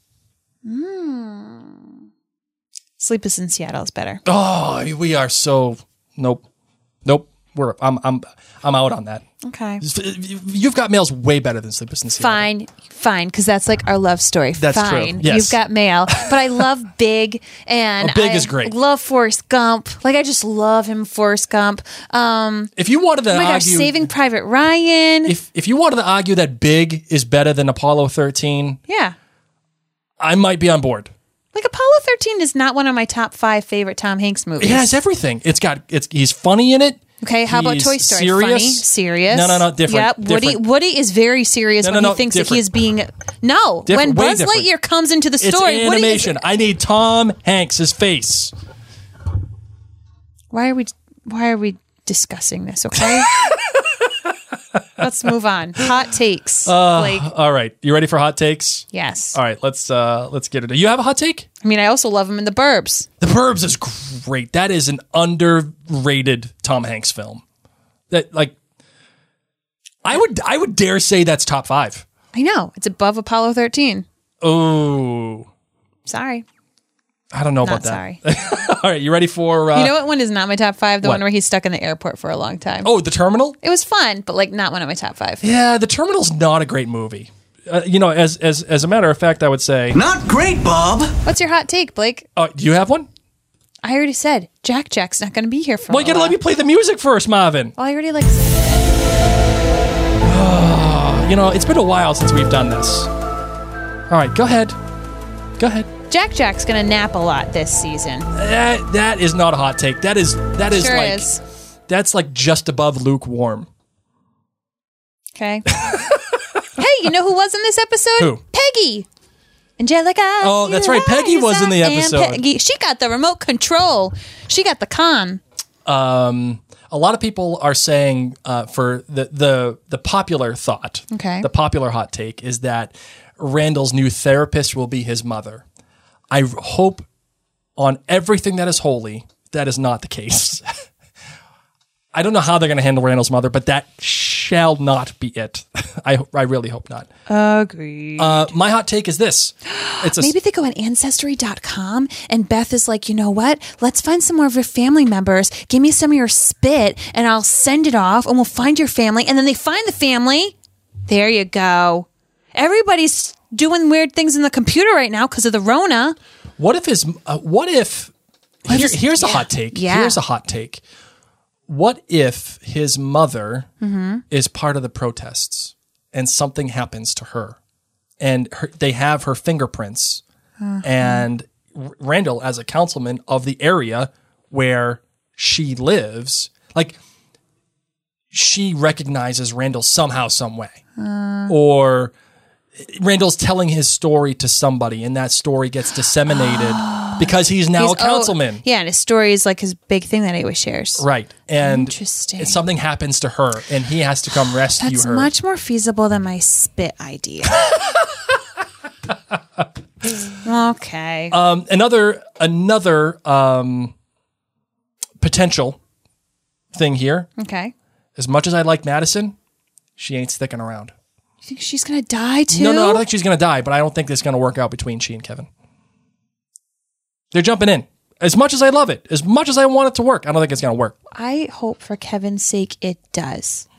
Sleepless in Seattle is better. Oh, we are so nope. I'm out on that. Okay. You've Got Mail's way better than Sleepless in Seattle. Fine, because that's like our love story. That's true. Fine. Yes. You've Got Mail. But I love Big, and Big I is great. love Forrest Gump. Like, I just love him, Forrest Gump. If you wanted to Oh my gosh, argue, Saving Private Ryan. if you wanted to argue that Big is better than Apollo 13, Yeah. I might be on board. Like, Apollo 13 is not one of my top 5 favorite Tom Hanks movies. It has everything. He's funny in it. Okay, how about He's Toy Story? serious. Funny, serious. No, different. Yep, Woody is very serious when he thinks that he is being. No, Different, when way Buzz different. Lightyear comes into the It's story, Woody is- animation. I need Tom Hanks' face. Why are we discussing this? Okay, let's move on. Hot takes, Blake. All right, you ready for hot takes? Yes. All right, let's get it. You have a hot take? I mean, I also love him in The Burbs. The Burbs is great. That is an underrated Tom Hanks film. That, like, I would dare say that's top 5. I know it's above Apollo 13. Oh, Sorry, I don't know not about that. sorry. All right, you ready for? You know what one is not my top 5? The what? one where he's stuck in the airport for a long time. Oh, The Terminal. It was fun, but like not one of my top 5. Yeah, The Terminal's not a great movie. As a matter of fact, I would say. Not great, Bob. What's your hot take, Blake? Do you have one? I already said Jack's not going to be here for. Well, you gotta let me play the music first, Marvin. Well, I already like. It's been a while since we've done this. All right, go ahead. Jack's going to nap a lot this season. That is not a hot take. That is Sure like is. that's like just above lukewarm. Okay. Hey, you know who was in this episode? Who? Peggy. Angelica. Oh, that's right. Peggy was in the And episode. Peggy, she got the remote control. She got the con. A lot of people are saying for the popular thought, Okay. the popular hot take is that Randall's new therapist will be his mother. I hope on everything that is holy that is not the case. I don't know how they're going to handle Randall's mother, but that shall not be it. I really hope not. Agreed. My hot take is this. Maybe they go on Ancestry.com and Beth is like, you know what? Let's find some more of your family members. Give me some of your spit and I'll send it off and we'll find your family. And then they find the family. There you go. Everybody's doing weird things in the computer right now because of the Rona. Here's a hot take. Yeah. Here's a hot take. What if his mother is part of the protests and something happens to her and they have her fingerprints and Randall, as a councilman of the area where she lives, like she recognizes Randall somehow, some way, or Randall's telling his story to somebody and that story gets disseminated because he's now a councilman. Yeah, and his story is like his big thing that he always shares. Right. And Interesting. something happens to her and he has to come rescue That's her. much more feasible than my spit idea. Okay. Another potential thing here. Okay. As much as I like Madison, she ain't sticking around. You think she's going to die too? No, I don't think she's going to die, but I don't think it's going to work out between she and Kevin. They're jumping in. As much as I love it, as much as I want it to work, I don't think it's going to work. I hope for Kevin's sake it does.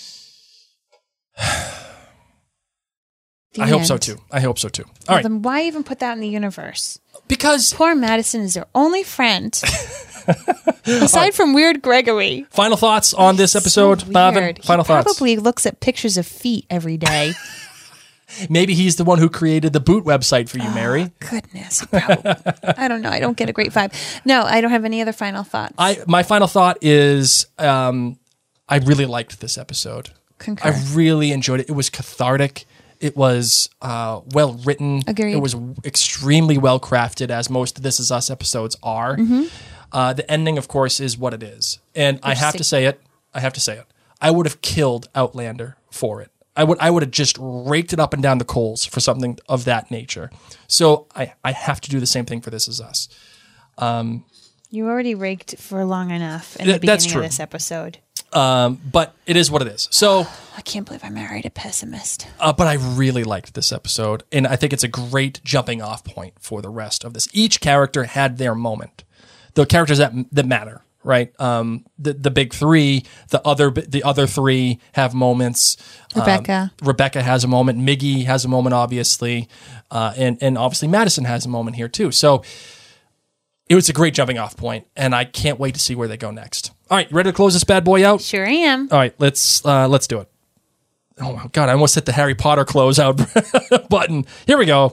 I hope so too. All right. Then why even put that in the universe? Because Poor Madison is their only friend. Aside from Weird Gregory. final thoughts on this episode, So Marvin. weird. Final He thoughts. probably looks at pictures of feet every day. Maybe he's the one who created the boot website for you, Mary. Goodness. I don't know. I don't get a great vibe. No, I don't have any other final thoughts. My final thought is I really liked this episode. Concur. I really enjoyed it. It was cathartic. It was well written. Agreed. It was extremely well crafted, as most of This Is Us episodes are. The ending, of course, is what it is. And I have to say it. I would have killed Outlander for it. I would have just raked it up and down the coals for something of that nature. So I have to do the same thing for This Is Us. You already raked for long enough in the beginning of this episode. But it is what it is. So I can't believe I married a pessimist. But I really liked this episode, and I think it's a great jumping off point for the rest of this. Each character had their moment. The characters that matter, right? The big three, the other three have moments. Rebecca has a moment. Miggy has a moment, obviously, and obviously Madison has a moment here too. So it was a great jumping off point, and I can't wait to see where they go next. All right, you ready to close this bad boy out? Sure am. All right, let's do it. Oh my God, I almost hit the Harry Potter closeout button. Here we go.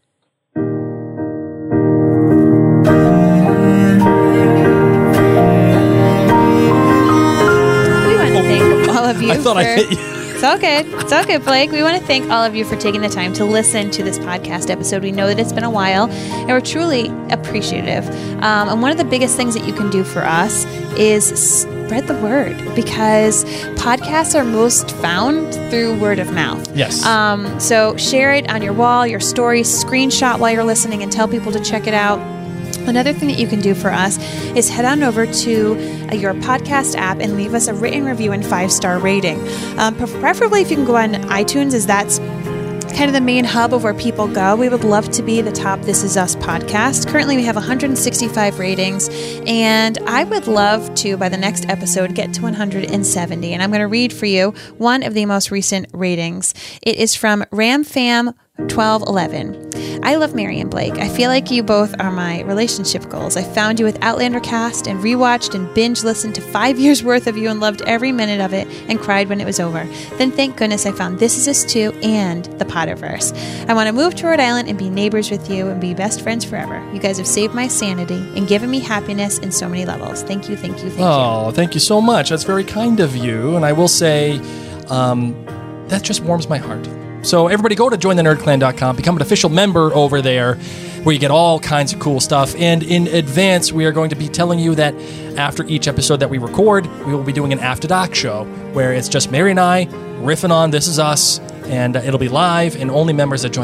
We want to thank all of you. I thought I hit you. It's all good. It's all good, Blake. We want to thank all of you for taking the time to listen to this podcast episode. We know that it's been a while, and we're truly appreciative. And one of the biggest things that you can do for us is spread the word, because podcasts are most found through word of mouth. Yes. So share it on your wall, your stories, screenshot while you're listening, and tell people to check it out. Another thing that you can do for us is head on over to your podcast app and leave us a written review and 5-star rating. Preferably if you can go on iTunes, as that's kind of the main hub of where people go. We would love to be the top This Is Us podcast. Currently, we have 165 ratings, and I would love to, by the next episode, get to 170. And I'm going to read for you one of the most recent ratings. It is from RamFam1211. I love Mary and Blake. I feel like you both are my relationship goals. I found you with Outlander Cast and rewatched and binge listened to 5 years worth of you and loved every minute of it and cried when it was over. Then thank goodness I found This Is Us too and the Potterverse. I want to move to Rhode Island and be neighbors with you and be best friends forever. You guys have saved my sanity and given me happiness in so many levels. Thank you, thank you, thank you. Oh, thank you so much. That's very kind of you. And I will say that just warms my heart. So everybody go to jointhenerdclan.com, become an official member over there, where you get all kinds of cool stuff. And in advance, we are going to be telling you that after each episode that we record, we will be doing an After Dark show, where it's just Mary and I riffing on This Is Us, and it'll be live, and only members at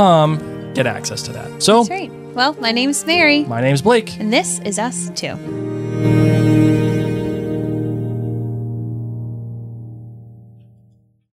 jointhenerdclan.com get access to that. So, that's right. Well, my name's Mary. My name's Blake. And This Is Us too.